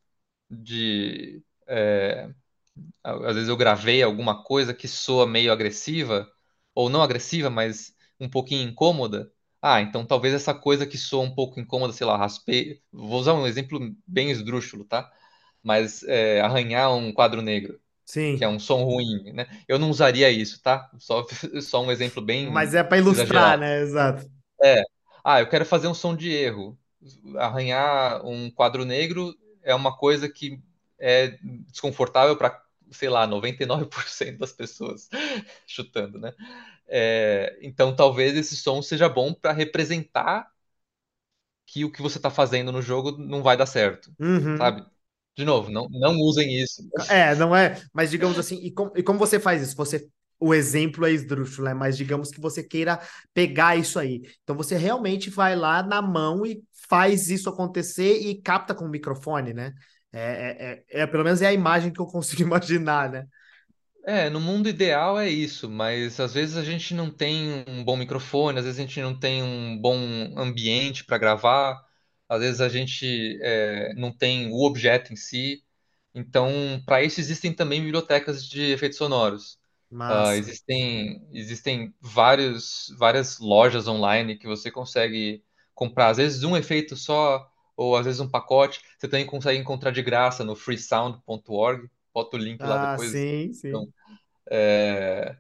de é, às vezes eu gravei alguma coisa que soa meio agressiva, ou não agressiva, mas um pouquinho incômoda. Ah, então talvez essa coisa que soa um pouco incômoda, sei lá, raspei. Vou usar um exemplo bem esdrúxulo, tá? Mas é, arranhar um quadro negro, que é Sim, um som ruim, né? Eu não usaria isso, tá? Só, só um exemplo mas bem é para ilustrar, exagerado. né? Exato. É. Ah, eu quero fazer um som de erro. Arranhar um quadro negro é uma coisa que é desconfortável para, sei lá, noventa e nove por cento das pessoas, chutando, né? É, então talvez esse som seja bom para representar que o que você está fazendo no jogo não vai dar certo, Uhum. sabe? De novo, não, não usem isso. É, não é, mas digamos assim, e, com, e como você faz isso? Você, o exemplo é esdrúxulo, né? Mas digamos que você queira pegar isso aí. Então você realmente vai lá na mão e faz isso acontecer e capta com o microfone, né? É, é, é, é- pelo menos é a imagem que eu consigo imaginar, né? É, no mundo ideal é isso, mas às vezes a gente não tem um bom microfone, às vezes a gente não tem um bom ambiente para gravar, às vezes a gente é, não tem o objeto em si. Então, para isso existem também bibliotecas de efeitos sonoros. Ah, Massa. existem existem vários, várias lojas online que você consegue comprar, às vezes um efeito só, ou às vezes um pacote. Você também consegue encontrar de graça no freesound ponto org. Bota o link lá Ah, depois. sim, Então, sim.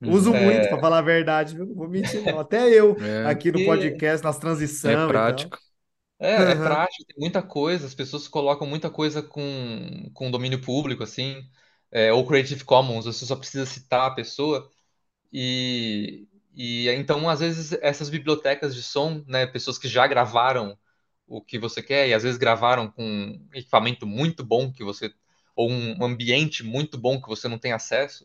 Uso Uhum. muito, É, pra falar a verdade, viu? Não vou mentir, não. Até eu É, aqui no porque podcast, nas é transição e tal. prático. é, é Aham. prático, tem muita coisa, as pessoas colocam muita coisa com, com domínio público, assim, é, ou Creative Commons, você só precisa citar a pessoa. E, e então, às vezes, essas bibliotecas de som, né, pessoas que já gravaram o que você quer, e às vezes gravaram com um equipamento muito bom que você, ou um ambiente muito bom que você não tem acesso,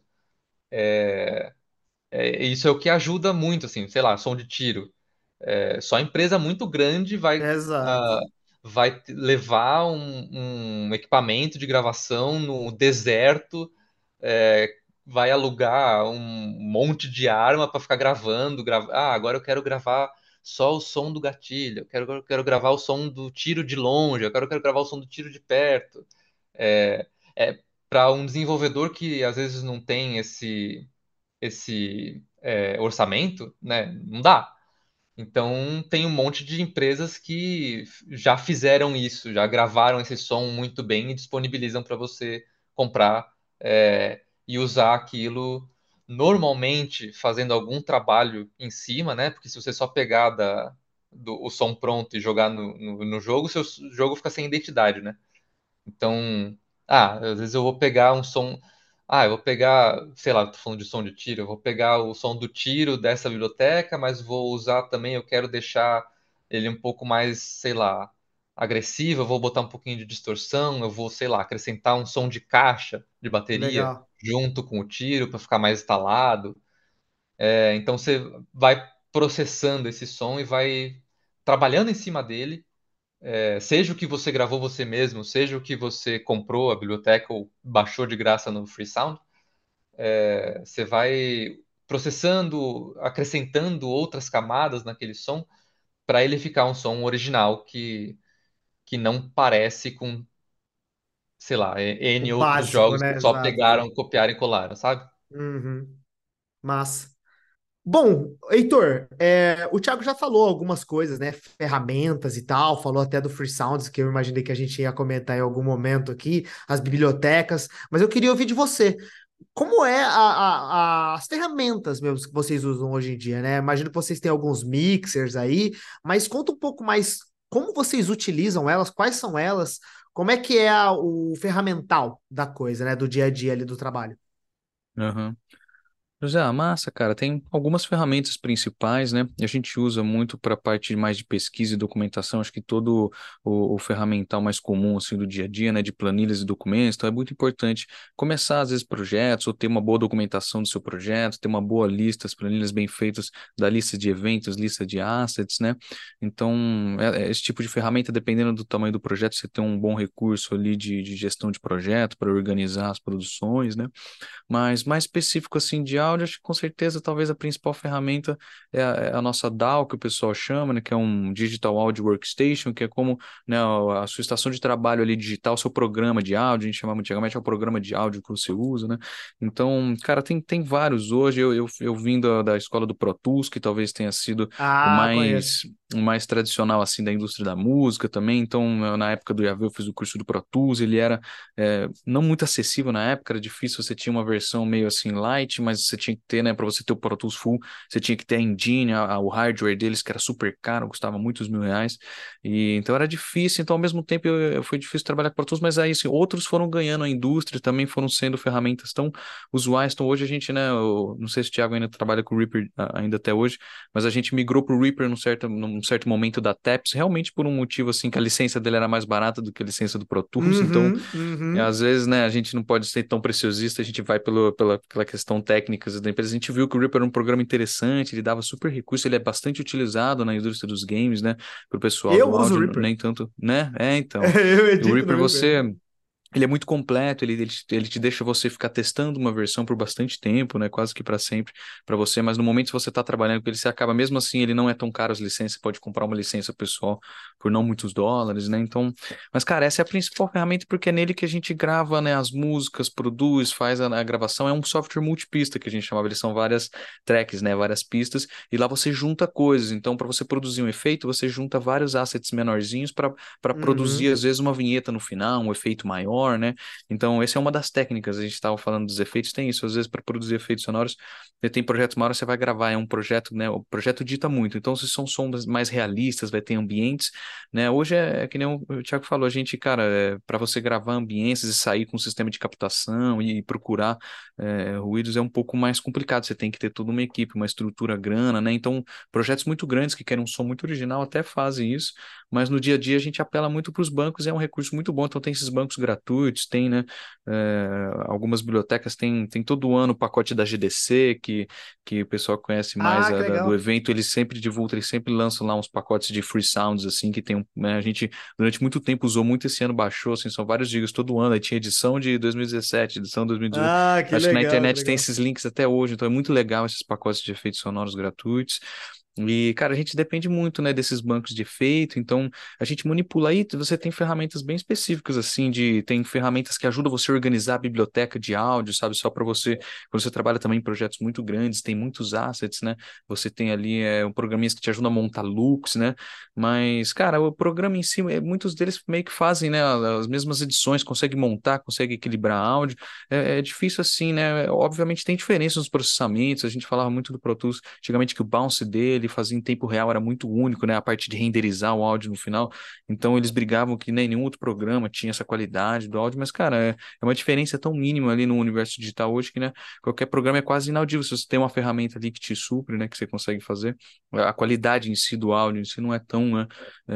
é, isso é o que ajuda muito, assim, sei lá, som de tiro. É, só empresa muito grande vai, Exato. ah, vai te- levar um, um equipamento de gravação no deserto, é, vai alugar um monte de arma para ficar gravando. Grava... Ah, agora eu quero gravar só o som do gatilho, eu quero, eu quero gravar o som do tiro de longe, eu quero, eu quero gravar o som do tiro de perto. É, é para um desenvolvedor que às vezes não tem esse, esse é, orçamento, né? Não dá. Então, tem um monte de empresas que já fizeram isso, já gravaram esse som muito bem e disponibilizam para você comprar, é, e usar aquilo normalmente fazendo algum trabalho em cima, né? Porque se você só pegar da, do, o som pronto e jogar no, no, no jogo, seu jogo fica sem identidade, né? Então, ah, às vezes eu vou pegar um som. Ah, eu vou pegar, sei lá, tô falando de som de tiro, eu vou pegar o som do tiro dessa biblioteca, mas vou usar também, eu quero deixar ele um pouco mais, sei lá, agressivo, eu vou botar um pouquinho de distorção, eu vou, sei lá, acrescentar um som de caixa de bateria Legal. junto com o tiro para ficar mais instalado. É, então você vai processando esse som e vai trabalhando em cima dele, é, seja o que você gravou você mesmo, seja o que você comprou a biblioteca ou baixou de graça no Freesound, é, você vai processando, acrescentando outras camadas naquele som para ele ficar um som original que, que não parece com, sei lá, O N outros básico, jogos né? que só Exato. pegaram, copiaram e colaram, sabe? Uhum. Massa. Bom, Heitor, é, o Thiago já falou algumas coisas, né? Ferramentas e tal, falou até do Free Sounds, que eu imaginei que a gente ia comentar em algum momento aqui, as bibliotecas, mas eu queria ouvir de você. Como é a- a- a- as ferramentas mesmo que vocês usam hoje em dia, né? Imagino que vocês têm alguns mixers aí, mas conta um pouco mais como vocês utilizam elas, quais são elas, como é que é a- o ferramental da coisa, né? Do dia a dia ali do trabalho. Aham. José, a massa, cara, tem algumas ferramentas principais, né? E a gente usa muito para a parte mais de pesquisa e documentação. Acho que todo o, o ferramental mais comum, assim, do dia a dia, né? De planilhas e documentos. Então, é muito importante começar, às vezes, projetos ou ter uma boa documentação do seu projeto, ter uma boa lista, as planilhas bem feitas da lista de eventos, lista de assets, né? Então, é- é esse tipo de ferramenta, dependendo do tamanho do projeto, você tem um bom recurso ali de, de gestão de projeto para organizar as produções, né? Mas mais específico assim de áudio, acho que com certeza talvez a principal ferramenta é a, é a nossa D A W, que o pessoal chama, né, que é um Digital Audio Workstation, que é como, né, a a sua estação de trabalho ali digital, seu programa de áudio, a gente chamava antigamente, é o programa de áudio que você usa, né? Então, cara, tem, tem vários hoje, eu, eu, eu vim da, da escola do Pro Tools, que talvez tenha sido o Ah, mais, conheço. o mais tradicional, assim, da indústria da música também, então, eu, na época do I A V eu fiz o curso do Pro Tools, ele era é, não muito acessível na época, era difícil, você tinha uma versão meio assim light, mas você tinha que ter, né, para você ter o Pro Tools Full, você tinha que ter a engine, a, a- o hardware deles, que era super caro, custava muitos mil reais, e então era difícil, então ao mesmo tempo eu, eu- foi difícil trabalhar com Pro Tools, mas aí assim, outros foram ganhando a indústria, também foram sendo ferramentas tão usuais, então hoje a gente, né, eu, não sei se o Thiago ainda trabalha com o Reaper ah, ainda até hoje, mas a gente migrou para o Reaper num certo, num certo momento da Taps, realmente por um motivo assim, que a licença dele era mais barata do que a licença do Pro Tools, então Uhum, e uhum. às vezes, né, a gente não pode ser tão preciosista, a gente vai pelo, pela, pela questão técnica da empresa. A gente viu que o Reaper era um programa interessante, ele dava super recurso, ele é bastante utilizado na indústria dos games, né, pro pessoal Eu do uso o áudio, Reaper. nem tanto, né? É, então. Eu O edito no Reaper Reaper. você ele é muito completo, ele, ele, te- ele te deixa você ficar testando uma versão por bastante tempo, né? Quase que para sempre para você, mas no momento que você está trabalhando com ele, você acaba, mesmo assim, ele não é tão caro as licenças, você pode comprar uma licença pessoal por não muitos dólares, né? Então, mas cara, essa é a principal ferramenta porque é nele que a gente grava, né, as músicas, produz, faz a, a gravação, é um software multipista que a gente chamava, eles são várias tracks, né, várias pistas, e lá você junta coisas. Então, para você produzir um efeito, você junta vários assets menorzinhos para para produzir Uhum. às vezes uma vinheta no final, um efeito maior maior, né? Então, essa é uma das técnicas. A gente estava falando dos efeitos, tem isso. Às vezes, para produzir efeitos sonoros, você tem projetos maiores, você vai gravar, é um projeto, né? O projeto dita muito. Então, se são sons mais realistas, vai ter ambientes, né? Hoje é, é que nem o, o Thiago falou, a gente, cara, é, para você gravar ambientes e sair com um sistema de captação e, procurar é, ruídos é um pouco mais complicado. Você tem que ter toda uma equipe, uma estrutura, grana, né? Então, projetos muito grandes que querem um som muito original até fazem isso, mas no dia a dia a gente apela muito para os bancos, é um recurso muito bom. Então, tem esses bancos gratuitos, tem, né? é, algumas bibliotecas têm tem todo ano o pacote da G D C, que, que o pessoal conhece mais Ah, que a, da- do legal. evento, eles sempre divulgam, eles sempre lançam lá uns pacotes de free sounds, assim, que tem um, né, a gente durante muito tempo usou muito, esse ano baixou, assim, são vários gigas todo ano, aí tinha edição de dois mil e dezessete, edição de dois mil e dezoito, Ah, que acho que na legal, que internet tem legal. esses links até hoje, então é muito legal esses pacotes de efeitos sonoros gratuitos. E, cara, a gente depende muito, né, desses bancos de efeito, então a gente manipula aí, você tem ferramentas bem específicas, assim, de, tem ferramentas que ajudam você a organizar a biblioteca de áudio, sabe, só para você, quando você trabalha também em projetos muito grandes, tem muitos assets, né, você tem ali é, um programinhas que te ajudam a montar looks, né, mas, cara, o programa em si, é, muitos deles meio que fazem, né, as mesmas edições, consegue montar, consegue equilibrar áudio, é, é difícil assim, né, obviamente tem diferença nos processamentos, a gente falava muito do Pro Tools, antigamente que o bounce dele fazia em tempo real era muito único, né, a parte de renderizar o áudio no final, então eles brigavam que nem nenhum outro programa tinha essa qualidade do áudio, mas, cara, é, é uma diferença tão mínima ali no universo digital hoje que, né, qualquer programa é quase inaudível se você tem uma ferramenta ali que te supre, né, que você consegue fazer, a qualidade em si do áudio em si não é tão, né,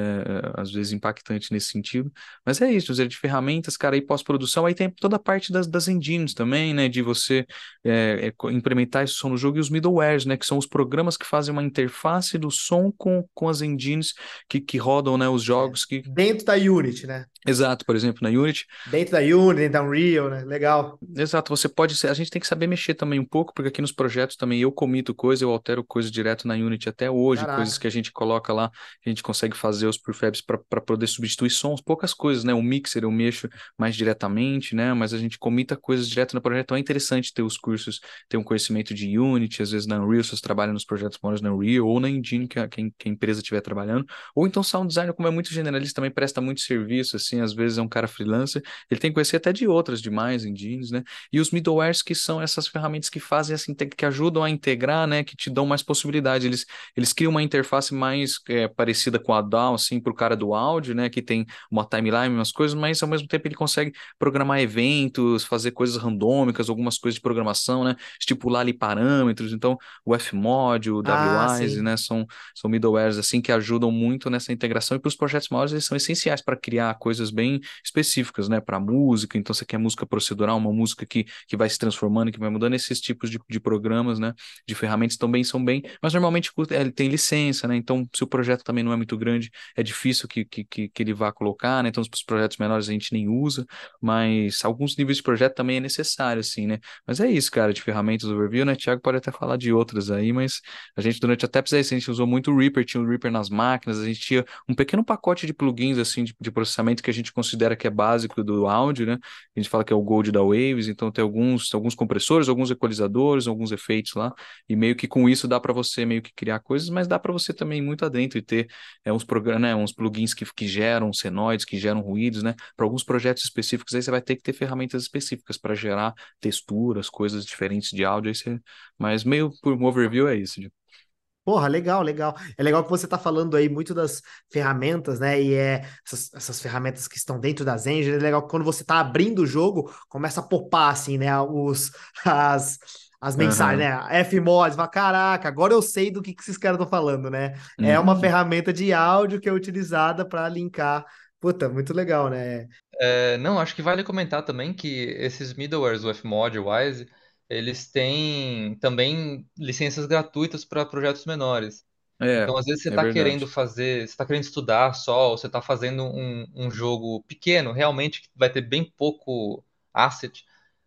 é, às vezes impactante nesse sentido, mas é isso, user de ferramentas, cara, e pós-produção, aí tem toda a parte das, das engines também, né, de você é, é, co- implementar esse som no jogo e os middlewares, né, que são os programas que fazem uma interface do som com, com as engines que, que rodam, né, os É, jogos que... dentro da Unity, né? Exato, por exemplo, na Unity. Dentro da Unity, dentro da Unreal, né? Legal. Exato, você pode ser, a gente tem que saber mexer também um pouco, porque aqui nos projetos também eu comito coisa, eu altero coisa direto na Unity até hoje, coisas Caraca. que a gente coloca lá, que a gente consegue fazer os prefabs para poder substituir sons, poucas coisas, né? O mixer eu mexo mais diretamente, né? Mas a gente comita coisas direto no projeto, então é interessante ter os cursos, ter um conhecimento de Unity, às vezes na Unreal, se você trabalha nos projetos maiores na Unreal, ou na Engine que a, que a que a empresa estiver trabalhando, ou então Sound Designer, como é muito generalista, também presta muito serviço, assim, às vezes é um cara freelancer, ele tem que conhecer até de outras demais engines, né? E os middlewares que são essas ferramentas que fazem essa, inte- que ajudam a integrar, né, que te dão mais possibilidade. Eles, eles criam uma interface mais é, parecida com a D A W, assim, para o cara do áudio, né, que tem uma timeline, umas coisas, mas ao mesmo tempo ele consegue programar eventos, fazer coisas randômicas, algumas coisas de programação, né, estipular ali parâmetros. Então, o Fmod, o Ah, W-Wise, sim. né, são, são middlewares assim que ajudam muito nessa integração e para os projetos maiores eles são essenciais para criar coisas bem específicas, né, para música. Então, você quer música procedural, uma música que, que vai se transformando, que vai mudando, esses tipos de, de programas, né, de ferramentas também são bem, mas normalmente cu- ele tem licença, né, então se o projeto também não é muito grande, é difícil que, que, que, que ele vá colocar, né, então os projetos menores a gente nem usa, mas alguns níveis de projeto também é necessário, assim, né, mas é isso, cara, de ferramentas overview, né, Thiago pode até falar de outras aí, mas a gente durante até a gente usou muito o Reaper, tinha o Reaper nas máquinas, a gente tinha um pequeno pacote de plugins, assim, de, de processamento que a gente considera que é básico do áudio, né, a gente fala que é o Gold da Waves, então tem alguns, alguns compressores, alguns equalizadores, alguns efeitos lá, e meio que com isso dá para você meio que criar coisas, mas dá para você também ir muito adentro e ter é, uns programas, né, uns plugins que, que geram senoides, que geram ruídos, né? Para alguns projetos específicos aí você vai ter que ter ferramentas específicas para gerar texturas, coisas diferentes de áudio, aí você... mas meio por um overview é isso. Diego. Porra, legal, legal. É legal que você está falando aí muito das ferramentas, né? E é essas, essas ferramentas que estão dentro das engines. É legal que quando você está abrindo o jogo, começa a popar assim, né? Os, as, as mensagens, Aham. né? Fmod, fala, caraca, agora eu sei do que, que esses caras estão falando, né? É uma Uhum. ferramenta de áudio que é utilizada para linkar. Puta, muito legal, né? É, não, acho que vale comentar também que esses middlewares, o Fmod, o Wise, eles têm também licenças gratuitas para projetos menores. É, Então, às vezes você é está querendo verdade. fazer, você está querendo estudar só, ou você está fazendo um, um jogo pequeno, realmente, que vai ter bem pouco asset.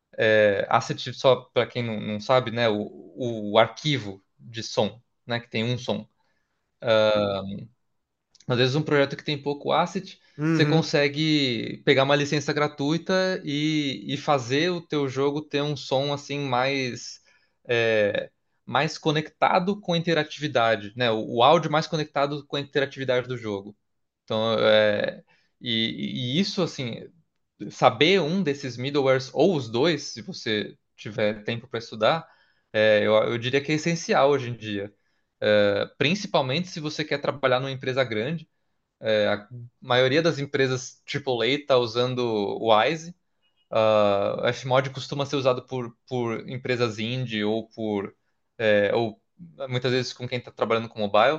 É, asset, só para quem não, não sabe, né, o, o arquivo de som, né, que tem um som. Às vezes um projeto que tem pouco asset, você Uhum. consegue pegar uma licença gratuita e, e fazer o teu jogo ter um som assim mais é, mais conectado com a interatividade, né? O, o áudio mais conectado com a interatividade do jogo. Então, é, e, e isso assim, saber um desses middlewares, ou os dois, se você tiver tempo para estudar, é, eu, eu diria que é essencial hoje em dia. É, principalmente se você quer trabalhar numa empresa grande. É, a maioria das empresas triplo A está usando o Wise. Uh, o Fmod costuma ser usado por, por empresas indie ou por é, ou muitas vezes com quem está trabalhando com mobile,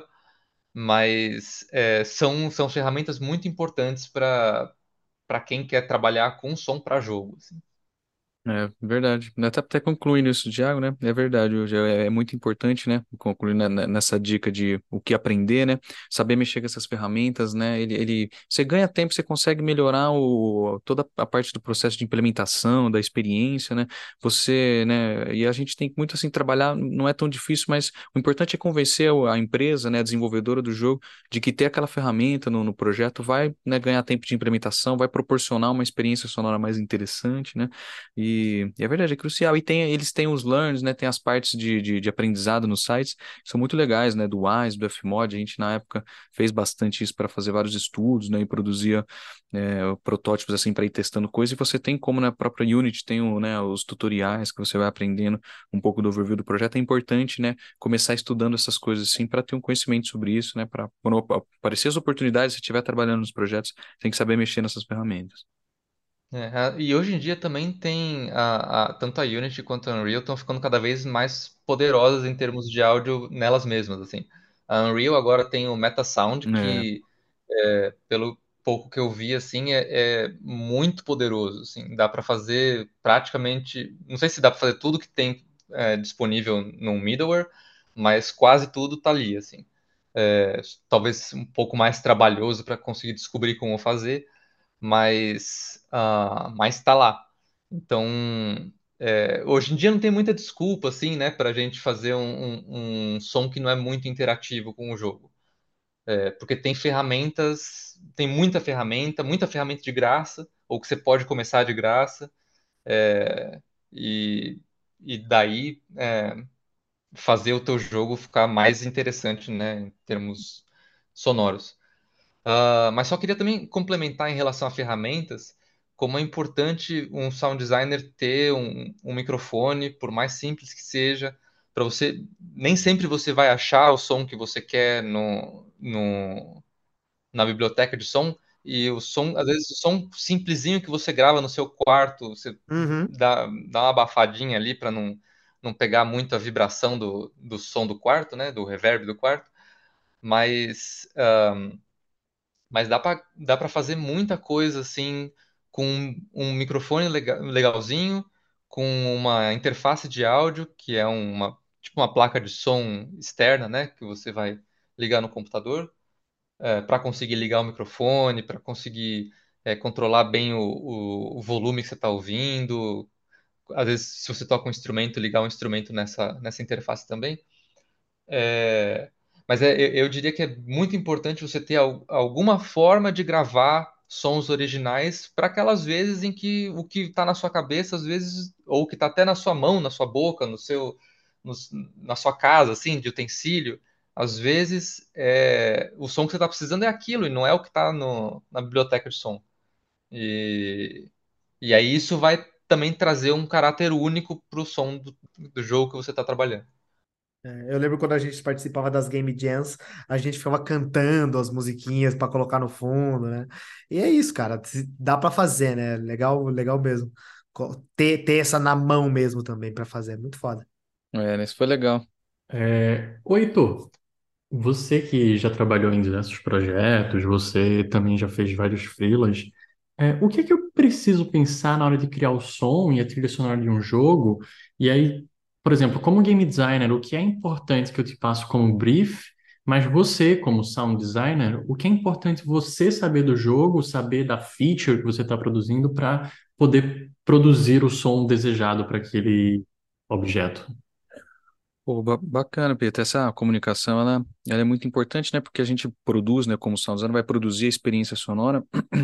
mas é, são, são ferramentas muito importantes para para quem quer trabalhar com som para jogo, assim. É verdade. Até, até concluindo isso, Thiago, né? É verdade. Hoje é, é muito importante, né? Concluir na- na- nessa dica de o que aprender, né? Saber mexer com essas ferramentas, né? Ele, ele, você ganha tempo, você consegue melhorar o, toda a parte do processo de implementação, da experiência, né? Você, né? E a gente tem que muito assim trabalhar, não é tão difícil, mas o importante é convencer o- a empresa, né? A desenvolvedora do jogo, de que ter aquela ferramenta no, no projeto vai, né, ganhar tempo de implementação, vai proporcionar uma experiência sonora mais interessante, né? E, e é verdade, é crucial. E tem, eles têm os learns, né? Tem as partes de, de, de aprendizado nos sites, que são muito legais, né? Do Wise, do Fmod. A gente, na época, fez bastante isso para fazer vários estudos, né? E produzia é, protótipos, assim, para ir testando coisas. E você tem como na própria Unity, tem o, né, os tutoriais que você vai aprendendo um pouco do overview do projeto. É importante, né? Começar estudando essas coisas, assim, para ter um conhecimento sobre isso, né? Para quando aparecer as oportunidades, se estiver trabalhando nos projetos, tem que saber mexer nessas ferramentas. É, a- e hoje em dia também tem a, a- tanto a Unity quanto a Unreal estão ficando cada vez mais poderosas em termos de áudio nelas mesmas, assim. A Unreal agora tem o Metasound, É, que é, pelo pouco que eu vi, assim, é, é muito poderoso, assim. Dá para fazer praticamente, não sei se dá para fazer tudo que tem é, disponível no middleware, mas quase tudo tá ali, assim. É, talvez um pouco mais trabalhoso para conseguir descobrir como fazer, mas ah, mas está lá. Então, é, hoje em dia não tem muita desculpa assim, né, para a gente fazer um, um, um som que não é muito interativo com o jogo. É, porque tem ferramentas, tem muita ferramenta, muita ferramenta de graça, ou que você pode começar de graça, é, e, e daí é, fazer o teu jogo ficar mais interessante, né, em termos sonoros. Ah, mas só queria também complementar em relação a ferramentas, como é importante um sound designer ter um, um microfone, por mais simples que seja, para você. Nem sempre você vai achar o som que você quer no, no, na biblioteca de som, e o som, às vezes, o som simplesinho que você grava no seu quarto, você Uhum. dá, dá uma abafadinha ali para não, não pegar muito a vibração do, do som do quarto, né, do reverb do quarto, mas. Mas dá para dá para fazer muita coisa assim com um microfone lega- legalzinho, com uma interface de áudio, que é uma tipo uma placa de som externa, né, que você vai ligar no computador, para conseguir ligar o microfone, para conseguir é, controlar bem o, o, o volume que você está ouvindo. Às vezes, se você toca um instrumento, ligar um instrumento nessa, nessa interface também. É, mas é, eu, eu diria que é muito importante você ter al- alguma forma de gravar sons originais para aquelas vezes em que o que está na sua cabeça, às vezes, ou que está até na sua mão, na sua boca, no seu, no- na sua casa, assim, de utensílio, às vezes é, o som que você está precisando é aquilo e não é o que está na biblioteca de som. E, e aí isso vai também trazer um caráter único para o som do, do jogo que você está trabalhando. É, eu lembro quando a gente participava das Game Jams, a gente ficava cantando as musiquinhas para colocar no fundo, né? E é isso, cara. se- Dá para fazer, né? Legal, legal mesmo. Co- Ter, ter essa na mão mesmo também para fazer. É muito foda. é, isso foi legal. É... Ô, Heitor, você que já trabalhou em diversos projetos, você também já fez vários freelas, é, o que é que eu preciso pensar na hora de criar o som e a trilha sonora de um jogo? E aí, por exemplo, como game designer, o que é importante que eu te passo como brief, mas você, como sound designer, o que é importante você saber do jogo, saber da feature que você está produzindo para poder produzir o som desejado para aquele objeto? Pô, ba- bacana, Pedro. Essa comunicação, ela ela é muito importante, né? Porque a gente produz, né? Como sound design, vai produzir a experiência sonora,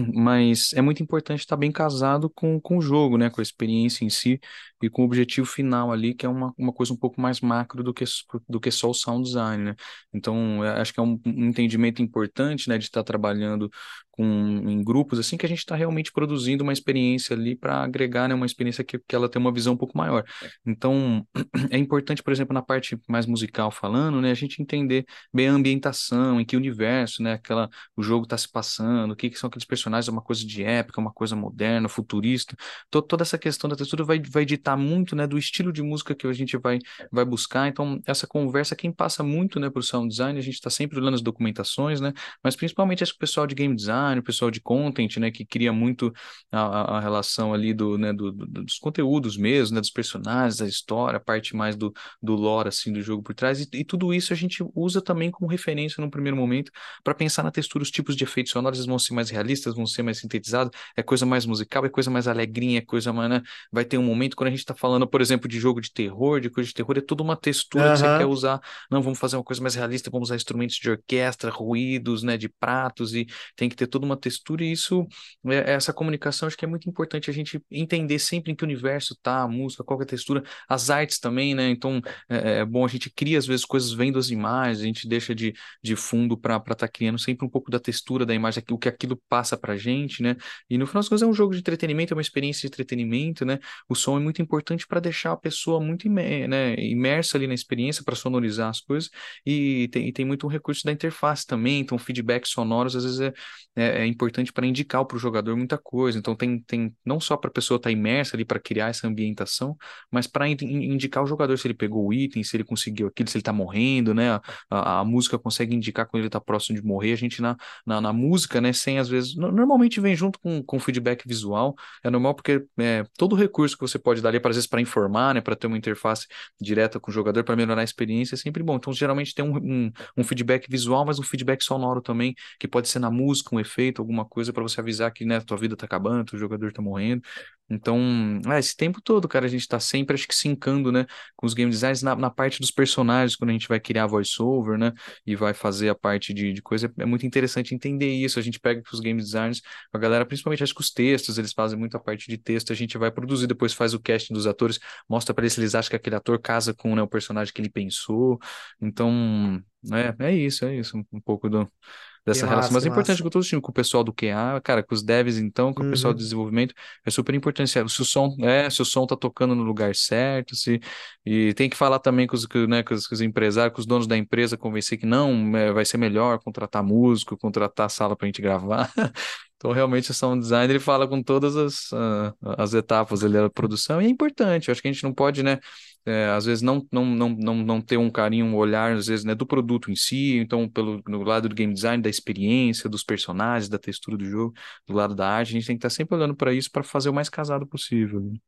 mas é muito importante estar bem casado com, com o jogo, né? Com a experiência em si e com o objetivo final ali, que é uma, uma coisa um pouco mais macro do que, s- do que só o sound design, né? Então, eu acho que é um, um entendimento importante, né? De estar trabalhando com, em grupos, assim, que a gente está realmente produzindo uma experiência ali para agregar, né? Uma experiência que, que ela tem uma visão um pouco maior. Então, é importante, por exemplo, na parte mais musical falando, né? A gente entender bem a ambientação, em que universo, né, aquela, o jogo está se passando, o que, que são aqueles personagens, é uma coisa de época, uma coisa moderna, futurista. To- toda essa questão da textura vai, vai ditar muito, né, do estilo de música que a gente vai, vai buscar. Então, essa conversa, quem passa muito, né, para o sound design, a gente está sempre olhando as documentações, né, mas principalmente acho que o pessoal de game design, o pessoal de content, né, que cria muito a, a a relação ali do, né, do, do- dos conteúdos mesmo, né, dos personagens, da história, a parte mais do, do lore, assim, do jogo por trás, e, e tudo isso a gente usa também como referência num primeiro momento para pensar na textura, os tipos de efeitos sonoros, eles vão ser mais realistas, vão ser mais sintetizados, é coisa mais musical, é coisa mais alegrinha, é coisa mais, né? Vai ter um momento quando a gente está falando, por exemplo, de jogo de terror, de coisa de terror, é toda uma textura que você quer Aham. usar, não, vamos fazer uma coisa mais realista, vamos usar instrumentos de orquestra, ruídos, né, de pratos, e tem que ter toda uma textura, e isso, é- essa comunicação, acho que é muito importante a gente entender sempre em que universo tá a música, qual que é a textura, as artes também, né? Então, é, é bom, a gente cria às vezes coisas vendo as imagens, a gente deixa de, de fundo para estar criando sempre um pouco da textura da imagem, o que aquilo passa pra gente, né? E no final das contas é um jogo de entretenimento, é uma experiência de entretenimento, né? O som é muito importante para deixar a pessoa muito imer, né, imersa ali na experiência, para sonorizar as coisas, e tem, e tem muito um recurso da interface também, então feedbacks sonoros às vezes é, é, é importante para indicar para o jogador muita coisa, então tem, tem não só para a pessoa estar imersa ali para criar essa ambientação, mas para indicar o jogador se ele pegou o item, se ele conseguiu aquilo, se ele tá morrendo, né? A, a, a música consegue indicar quando ele tá próximo de morrer. A gente na, na, na música, né, sem às vezes. no- Normalmente vem junto com, com feedback visual. É normal porque é, todo recurso que você pode dar ali, para, às vezes, para informar, né, para ter uma interface direta com o jogador, para melhorar a experiência, é sempre bom. Então, geralmente tem um, um, um feedback visual, mas um feedback sonoro também, que pode ser na música, um efeito, alguma coisa para você avisar que, né, tua vida tá acabando, o jogador tá morrendo. Então, é, esse tempo todo, cara, a gente tá sempre, acho que, sincando, né, com os game designs na, na parte dos personagens, quando a gente vai criar voice-over, né, e vai fazer a parte de, de coisa, é muito interessante entender isso. A gente pega que os game designers, a galera, principalmente, acho que os textos, eles fazem muito a parte de texto, a gente vai produzir, depois faz o casting dos atores, mostra pra eles se eles acham que aquele ator casa com, né, o personagem que ele pensou. Então, é, é isso, é isso, um, um pouco do Que dessa relação. massa, Mas que é importante massa. com todo o time, com o pessoal do Q A, cara, com os devs, então, com o pessoal do Uhum. desenvolvimento, é super importante. Se o som, é, se o som tá tocando no lugar certo, se, e tem que falar também com os, com, né, com os, com os empresários, com os donos da empresa, convencer que não, é, vai ser melhor contratar músico, contratar sala pra gente gravar. Então, realmente, o sound design, ele fala com todas as, ah, as etapas ali da produção, e é importante. Eu acho que a gente não pode, né, é, às vezes não, não, não, não, não ter um carinho, um olhar, às vezes, né, do produto em si, então, pelo no lado do game design, da experiência, dos personagens, da textura do jogo, do lado da arte, a gente tem que estar sempre olhando para isso para fazer o mais casado possível, né?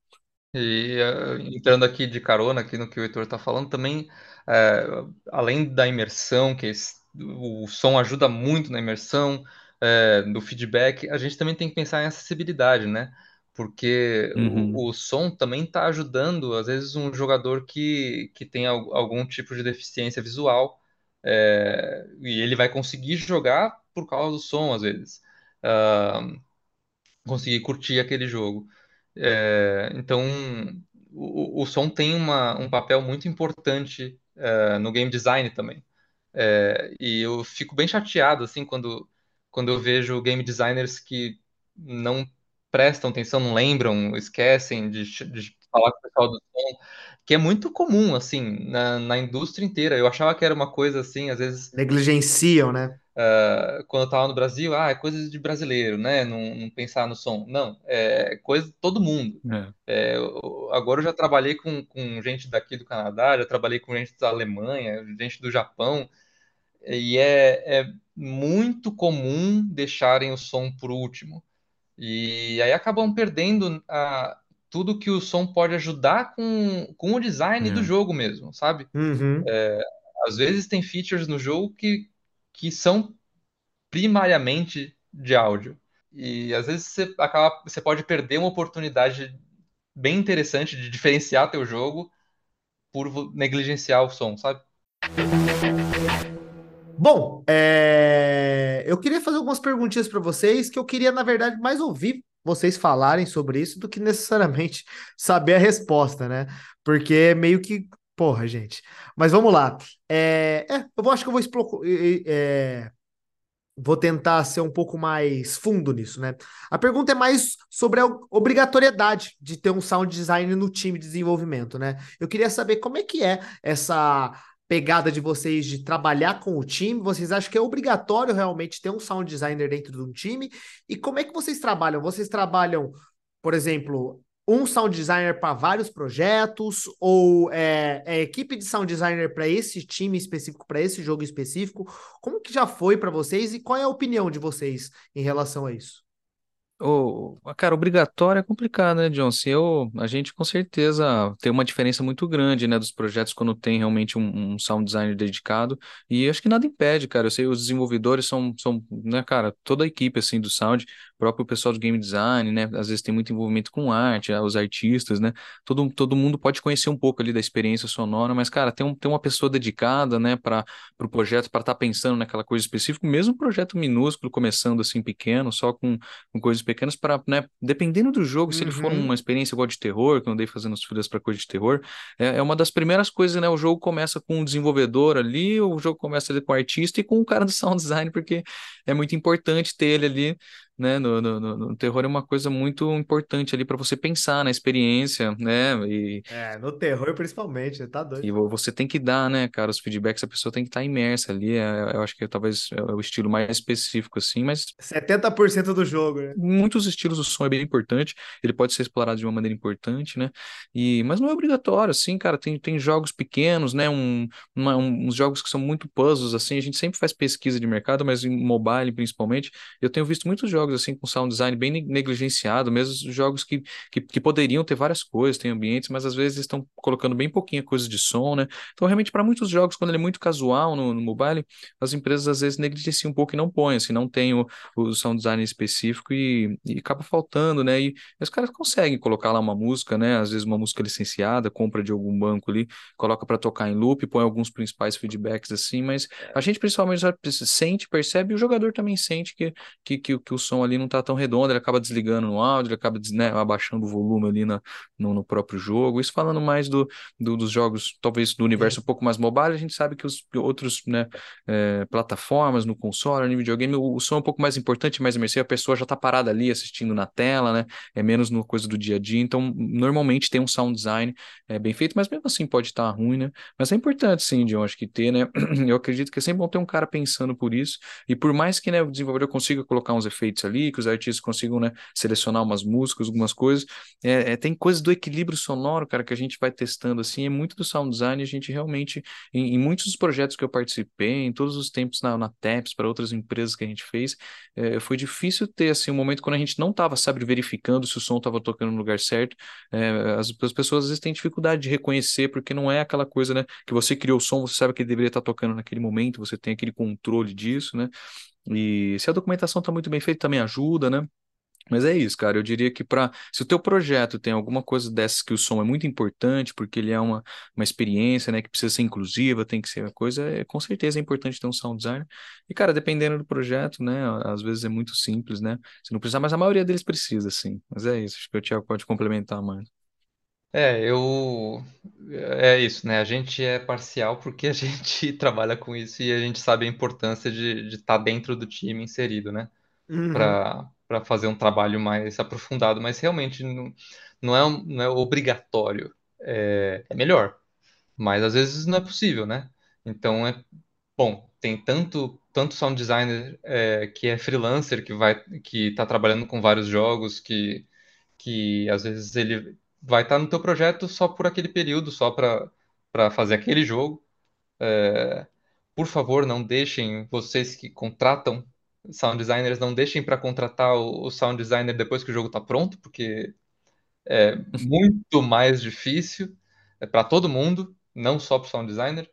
E eh, entrando aqui de carona aqui no que o Heitor está falando, também, eh, além da imersão, que esse- o som ajuda muito na imersão, eh, do feedback, a gente também tem que pensar em acessibilidade, né? Porque Uhum, o, o som também está ajudando, às vezes, um jogador que, que tem al- algum tipo de deficiência visual, eh, e ele vai conseguir jogar por causa do som, às vezes. Ah, conseguir curtir aquele jogo. É, então, o, o som tem uma, um papel muito importante é, no game design também. É, e eu fico bem chateado assim quando, quando eu vejo game designers que não prestam atenção, não lembram, esquecem de, ch- de falar com o pessoal do som, que é muito comum assim na, na indústria inteira. Eu achava que era uma coisa assim, às vezes Negligenciam, né? ah, quando eu estava no Brasil, ah, é coisa de brasileiro, né? Não, não pensar no som. Não, é coisa de todo mundo. é, É, eu- agora eu já trabalhei com, com gente daqui do Canadá, já trabalhei com gente da Alemanha, gente do Japão, e é, é muito comum deixarem o som por último. E aí acabam perdendo a, tudo que o som pode ajudar com, com o design do é, jogo mesmo, sabe? Uhum. Às vezes tem features no jogo que, que são primariamente de áudio. E às vezes você acaba, você pode perder uma oportunidade bem interessante de diferenciar teu jogo por vo- negligenciar o som, sabe? Bom, é, eu queria fazer algumas perguntinhas para vocês, que eu queria, na verdade, mais ouvir vocês falarem sobre isso do que necessariamente saber a resposta, né? Porque é meio que, porra, gente. Mas vamos lá. É, é, eu vou- acho que eu vou explo- é, vou tentar ser um pouco mais fundo nisso, né? A pergunta é mais sobre a obrigatoriedade de ter um sound design no time de desenvolvimento, né? Eu queria saber como é que é essa pegada de vocês de trabalhar com o time. Vocês acham que é obrigatório realmente ter um sound designer dentro de um time? E como é que vocês trabalham? Vocês trabalham, por exemplo, um sound designer para vários projetos, ou é, é equipe de sound designer para esse time específico, para esse jogo específico? Como que já foi para vocês e qual é a opinião de vocês em relação a isso? Ô, cara, obrigatório é complicado, né, John? Se eu, a gente com certeza tem uma diferença muito grande, né, dos projetos quando tem realmente um, um sound designer dedicado. E acho que nada impede, cara. Eu sei, os desenvolvedores são, são, né, cara, toda a equipe, assim, do sound, próprio pessoal do game design, né, às vezes tem muito envolvimento com arte, ah, os artistas, né, todo, todo mundo pode conhecer um pouco ali da experiência sonora, mas, cara, tem, um, tem uma pessoa dedicada, né, para o pro projeto, para estar pensando naquela coisa específica, mesmo um projeto minúsculo, começando assim, pequeno, só com com coisas pequenas para, né, dependendo do jogo, se ele for uma Uhum. experiência igual de terror, que eu andei fazendo os filhos para coisa de terror, é, é uma das primeiras coisas, né? O jogo começa com um desenvolvedor ali, o jogo começa ali com o artista e com o cara do sound design, porque é muito importante ter ele ali, né? No, no, no, no terror é uma coisa muito importante ali para você pensar na experiência, né? E É, no terror principalmente, tá e doido. vo- você tem que dar, né, cara, os feedbacks, a pessoa tem que estar imersa ali. é- eu acho que talvez é o estilo mais específico, assim, mas setenta por cento do jogo, né? em muitos estilos o som é bem importante, ele pode ser explorado de uma maneira importante, né? E, mas não é obrigatório, assim, cara, tem, tem jogos pequenos, né? Um, uma- um- uns jogos que são muito puzzles, assim, a gente sempre faz pesquisa de mercado, mas em mobile principalmente, eu tenho visto muitos jogos, assim, com sound design bem ne- negligenciado, mesmo jogos que, que, que poderiam ter várias coisas, tem ambientes, mas às vezes estão colocando bem pouquinha coisa de som, né? Então, realmente, para muitos jogos, quando ele é muito casual no, no mobile, as empresas às vezes negligenciam um pouco e não põem, assim, não tem o, o sound design específico e, e acaba faltando, né? E, os caras conseguem colocar lá uma música, né? Às vezes uma música licenciada, compra de algum banco ali, coloca para tocar em loop, põe alguns principais feedbacks assim, mas a gente principalmente já sente, percebe, e o jogador também sente que, que, que, que o som ali não tá tão redondo, ele acaba desligando no áudio, ele acaba, des- né, abaixando o volume ali na, no, no próprio jogo. Isso falando mais do, do- dos jogos, talvez do universo Sim. um pouco mais mobile, a gente sabe que os outros, né, é, plataformas, no console, no videogame, o, o som é um pouco mais importante, mais imersivo, a pessoa já está parada ali assistindo na tela, né? É menos no coisa do dia a dia, então normalmente tem um sound design é, bem feito, mas mesmo assim pode estar ruim, né? Mas é importante sim, John, acho que ter, né? Eu acredito que é sempre bom ter um cara pensando por isso, e por mais que, né, o desenvolvedor consiga colocar uns efeitos ali, que os artistas consigam, né, selecionar umas músicas, algumas coisas, é, é, tem coisas do equilíbrio sonoro, cara, que a gente vai testando assim, é muito do sound design, a gente realmente em, em muitos dos projetos que eu participei, em todos os tempos na, na TEPS, para outras empresas que a gente fez, eh, foi difícil ter assim, um momento quando a gente não estava, sabe, verificando se o som estava tocando no lugar certo. Eh, as, as pessoas às vezes têm dificuldade de reconhecer, porque não é aquela coisa, né, que você criou o som, você sabe que ele deveria estar tocando naquele momento, você tem aquele controle disso, né? E se a documentação está muito bem feita, também ajuda, né? Mas é isso, cara. Eu diria que para se o teu projeto tem alguma coisa dessas que o som é muito importante, porque ele é uma, uma experiência, né, que precisa ser inclusiva, tem que ser uma coisa, é, com certeza é importante ter um sound designer. E, cara, dependendo do projeto, né, às vezes é muito simples, né? Você não precisa, mas a maioria deles precisa, sim. Mas é isso, acho que o Thiago pode complementar mais. É, eu. É isso, né? A gente é parcial porque a gente trabalha com isso e a gente sabe a importância de de estar dentro do time inserido, né? Uhum. Para para fazer um trabalho mais aprofundado, mas realmente não, não é, um- não é obrigatório. É, é melhor, mas às vezes não é possível, né? Então é bom, tem tanto tanto sound designer é, que é freelancer que vai que está trabalhando com vários jogos que que às vezes ele vai estar no teu projeto só por aquele período, só para para fazer aquele jogo. É, por favor, não deixem vocês que contratam sound designers, não deixem para contratar o, o sound designer depois que o jogo está pronto, porque é muito mais difícil para todo mundo, não só para o sound designer,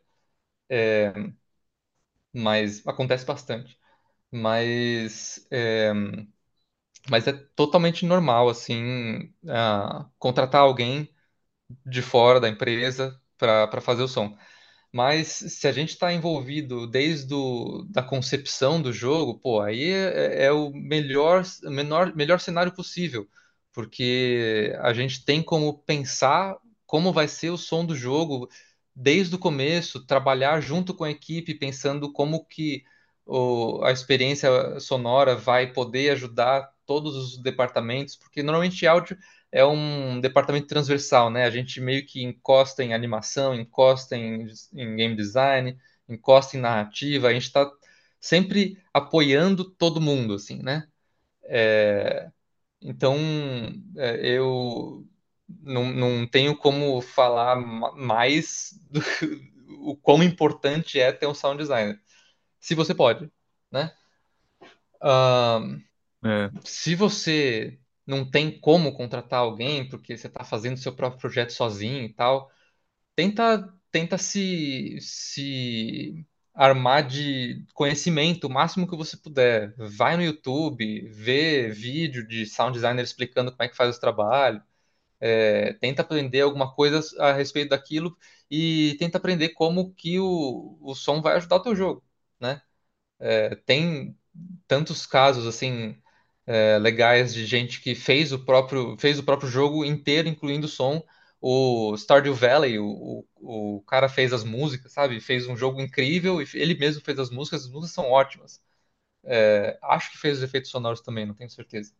mas acontece bastante. Mas é, mas é totalmente normal assim, ah, contratar alguém de fora da empresa para para fazer o som. Mas se a gente está envolvido desde o, da concepção do jogo, pô, aí é, é o melhor, menor, melhor cenário possível, porque a gente tem como pensar como vai ser o som do jogo desde o começo, trabalhar junto com a equipe, pensando como que o, a experiência sonora vai poder ajudar todos os departamentos, porque normalmente áudio é um departamento transversal, né? A gente meio que encosta em animação, encosta em, em game design, encosta em narrativa, a gente está sempre apoiando todo mundo, assim, né? É, então, é, eu não, não tenho como falar ma- mais do o quão importante é ter um sound designer. Se você pode, né? Ahn, É, Se você não tem como contratar alguém porque você está fazendo seu próprio projeto sozinho e tal, tenta, tenta se, se armar de conhecimento o máximo que você puder. Vai no YouTube, vê vídeo de sound designer explicando como é que faz o trabalho. É, tenta aprender alguma coisa a respeito daquilo e tenta aprender como que o, o som vai ajudar o teu jogo, né? É, tem tantos casos assim é, legais de gente que fez o próprio fez o próprio jogo inteiro, incluindo o som. O Stardew Valley, o, o, o cara fez as músicas, sabe? Fez um jogo incrível e ele mesmo fez as músicas. As músicas são ótimas. É, acho que fez os efeitos sonoros também, não tenho certeza.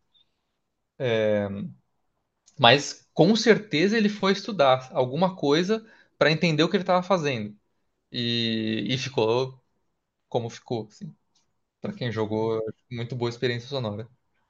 Mas com certeza ele foi estudar alguma coisa para entender o que ele estava fazendo e, e ficou como ficou, assim. Para quem jogou, muito boa experiência sonora.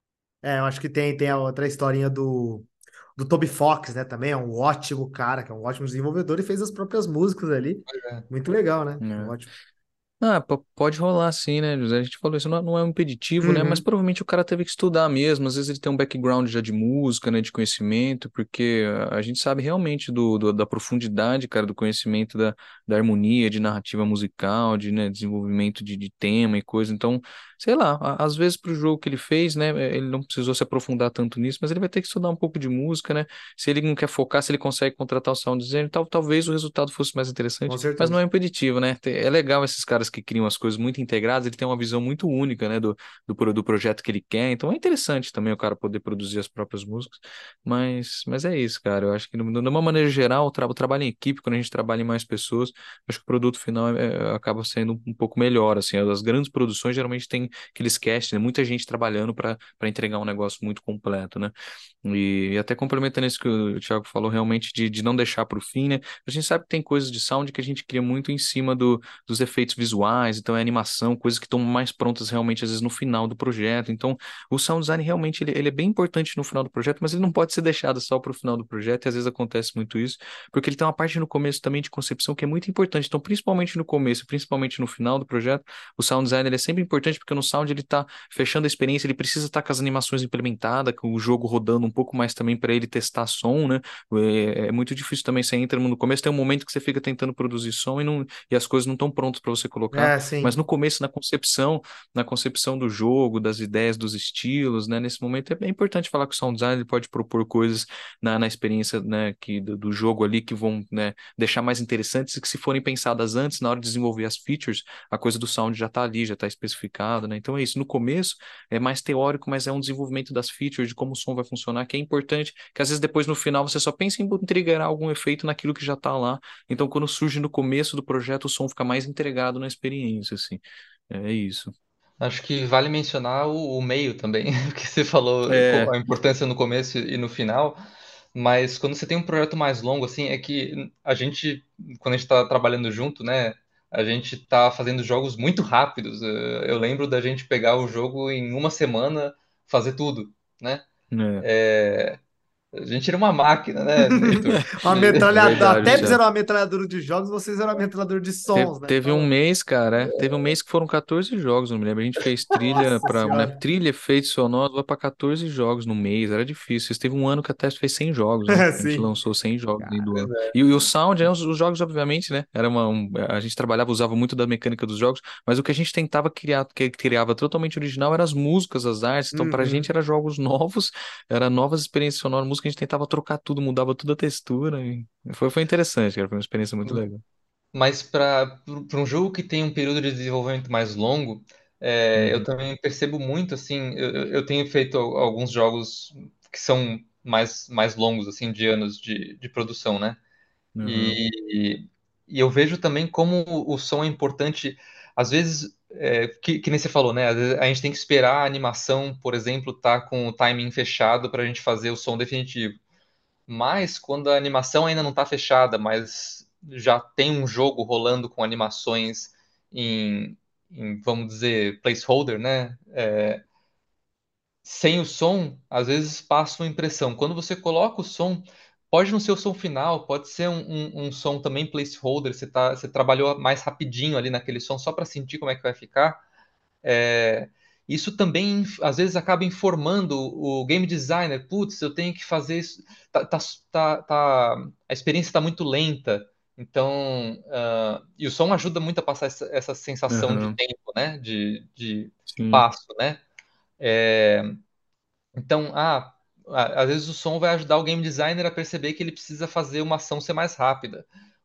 É, eu acho que tem, tem a outra historinha do, do Toby Fox, né? Também é um ótimo cara, que é um ótimo desenvolvedor e fez as próprias músicas ali. Muito legal, né? é. Ótimo. Ah, po- pode rolar sim, né, José? A gente falou isso, não, não é um impeditivo, né? Mas Uhum. provavelmente o cara teve que estudar mesmo. Às vezes ele tem um background já de música, né, de conhecimento, porque a a gente sabe realmente do, do- da profundidade, cara, do conhecimento da, da harmonia, de narrativa musical, de, né, desenvolvimento de, de tema e coisa. Então, sei lá, a- às vezes pro jogo que ele fez, né, eh, ele não precisou se aprofundar tanto nisso, mas ele vai ter que estudar um pouco de música, né? Se ele não quer focar, se ele consegue contratar o sound designer, tal, talvez o resultado fosse mais Com interessante. Mas não certeza. é impeditivo, né? Te- É legal esses caras que criam as coisas muito integradas, ele tem uma visão muito única, né, do, do, pro- do projeto que ele quer. Então é interessante também o cara poder produzir as próprias músicas. Mas, mas é isso, cara. Eu acho que, no- de uma maneira geral, o, tra o trabalho em equipe, quando a gente trabalha em mais pessoas, acho que o produto final é- é- acaba sendo um pouco melhor, assim. As grandes produções geralmente tem aqueles cast, né? Muita gente trabalhando para para entregar um negócio muito completo, né? E, e até complementando isso que o Thiago falou, realmente de, de não deixar para o fim, né? A gente sabe que tem coisas de sound que a gente cria muito em cima do, dos efeitos visuais, então é animação, coisas que estão mais prontas realmente, às vezes, no final do projeto. Então, o sound design realmente ele, ele é bem importante no final do projeto, mas ele não pode ser deixado só para o final do projeto, e às vezes acontece muito isso, porque ele tem uma parte no começo também de concepção que é muito importante. Então, principalmente no começo, principalmente no final do projeto, o sound design ele é sempre importante, porque no sound ele está fechando a experiência, ele precisa estar com as animações implementadas, com o jogo rodando um pouco mais também para ele testar som, né? É, é muito difícil também, você entra no começo, tem um momento que você fica tentando produzir som e, não, e as coisas não estão prontas para você colocar, É, mas sim. no começo, na concepção, na concepção do jogo, das ideias, dos estilos, né? Nesse momento é bem importante falar que o sound design ele pode propor coisas na, na experiência, né, que, do, do jogo ali que vão, né, deixar mais interessantes e que se forem pensadas antes, na hora de desenvolver as features, a coisa do sound já está ali, já está especificado, né? Então é isso. No começo é mais teórico, mas é um desenvolvimento das features, de como o som vai funcionar, que é importante, que às vezes depois no final você só pensa em integrar algum efeito naquilo que já está lá. Então, quando surge no começo do projeto, o som fica mais integrado na experiência, assim. É isso. Acho que vale mencionar o, o meio também, que você falou co- É, a importância no começo e no final, mas quando você tem um projeto mais longo, assim, é que a gente, quando a gente está trabalhando junto, né, a gente está fazendo jogos muito rápidos. Eh, Eu lembro da gente pegar o jogo em uma semana, fazer tudo, né? é. É, a gente era uma máquina, né, Heitor? Uma É metralhadora. verdade, Até eles eram Thiago. uma metralhadora de jogos, vocês eram uma metralhadora de Teve, sons, né? teve um Então, mês, cara, é, teve um mês que foram quatorze jogos, não me lembro. A gente fez trilha nossa para, né, senhora. trilha, efeitos sonoros, vai para quatorze jogos no mês, era difícil. Teve um ano que até fez cem jogos, né? A gente Sim. lançou cem jogos dentro do ano. Caramba. E, o e o sound, né, os, os jogos, obviamente, né? Era uma, um- a gente trabalhava, usava muito da mecânica dos jogos, mas o que a gente tentava criar, que criava totalmente original, eram as músicas, as artes. Então, pra gente, Uhum. era jogos novos, era novas experiências sonoras, música, a gente tentava trocar tudo, mudava toda a textura. E foi, foi interessante, cara, foi uma experiência muito legal. Mas para um jogo que tem um período de desenvolvimento mais longo, é, eu Uhum, também percebo muito, assim, eu, eu eu tenho feito al- alguns jogos que são mais, mais longos, assim, de anos de, de produção, né? uhum, E, e eu vejo também como o som é importante, às vezes, é, que, que nem você falou, né? Às vezes a gente tem que esperar a animação, por exemplo, tá com o timing fechado para a gente fazer o som definitivo. Mas quando a animação ainda não está fechada, mas já tem um jogo rolando com animações em, em, vamos dizer, placeholder, né? Sem o som, às vezes passa uma impressão. Quando você coloca o som, pode não ser o som final, pode ser um, um, um som também placeholder, você, tá, você trabalhou mais rapidinho ali naquele som só para sentir como é que vai ficar. É, isso também, às vezes, acaba informando o game designer. Putz, eu tenho que fazer isso. Tá, tá, tá, tá- a experiência está muito lenta. Então, ah, e o som ajuda muito a passar essa, essa sensação de uhum, tempo, né? De, de, de sim, passo, né? É, então, ah, a- às vezes o som vai ajudar o game designer a perceber que ele precisa fazer uma ação ser mais rápida.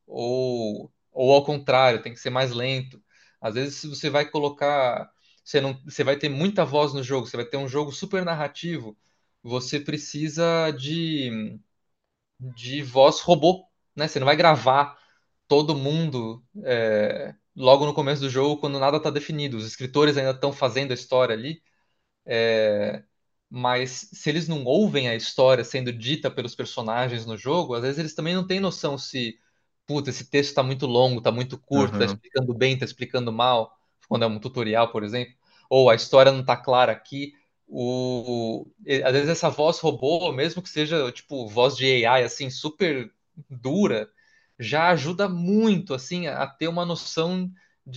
Ou, ou ao contrário, tem que ser mais lento. Às vezes, se você vai colocar. Você não, você vai ter muita voz no jogo, você vai ter um jogo super narrativo. Você precisa de, de voz robô, né? Você não vai gravar todo mundo é, logo no começo do jogo quando nada está definido. Os escritores ainda estão fazendo a história ali. É, mas se eles não ouvem a história sendo dita pelos personagens no jogo, às vezes eles também não têm noção se, puta, esse texto está muito longo, está muito curto, está uhum, explicando bem, está explicando mal, quando é um tutorial, por exemplo, ou a história não está clara aqui. O, e- às vezes essa voz robô, mesmo que seja tipo voz de A I assim super dura, já ajuda muito assim a ter uma noção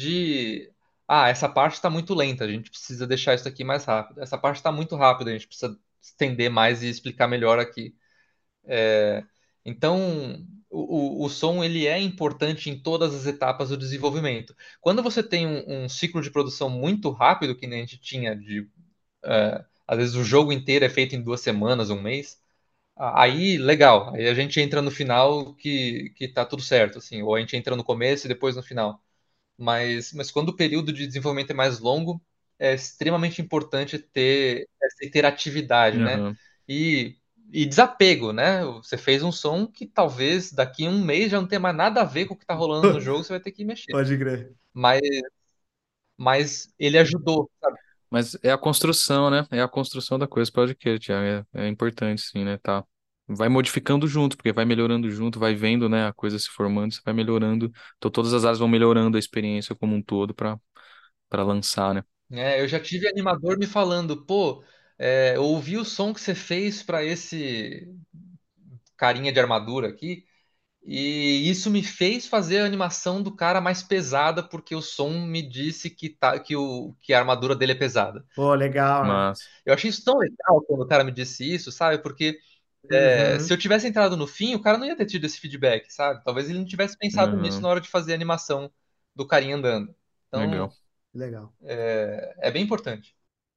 de ah, essa parte está muito lenta, a gente precisa deixar isso aqui mais rápido. Essa parte está muito rápida, a gente precisa estender mais e explicar melhor aqui. É, então, o, o, o som ele é importante em todas as etapas do desenvolvimento. Quando você tem um, um ciclo de produção muito rápido, que nem a gente tinha de, é, às vezes o jogo inteiro é feito em duas semanas, um mês, a- aí legal, aí a gente entra no final que, que tá tudo certo, assim, ou a gente entra no começo e depois no final. Mas, mas quando o período de desenvolvimento é mais longo, é extremamente importante ter essa interatividade, né? uhum. E, e desapego, né? Você fez um som que talvez daqui a um mês já não tenha mais nada a ver com o que está rolando no jogo, você vai ter que mexer. Pode crer. Mas, mas ele ajudou, sabe? Mas é a construção, né? É a construção da coisa, pode crer, Thiago. É, é importante, sim, né? Tá. Vai modificando junto, porque vai melhorando junto, vai vendo, né, a coisa se formando, você vai melhorando. Então todas as áreas vão melhorando a experiência como um todo para para lançar, né? É, eu já tive animador me falando, pô, é, eu ouvi o som que você fez para esse carinha de armadura aqui. E isso me fez fazer a animação do cara mais pesada, porque o som me disse que, tá, que, o, que a armadura dele é pesada. Pô, legal, né? Mas, Eu achei isso tão legal quando o cara me disse isso, sabe? Porque é, se eu Uhum. tivesse entrado no fim, o cara não ia ter tido esse feedback, sabe? Talvez ele não tivesse pensado nisso aham, na hora de fazer a animação do carinha andando. legal. Então, Legal. é, é bem importante.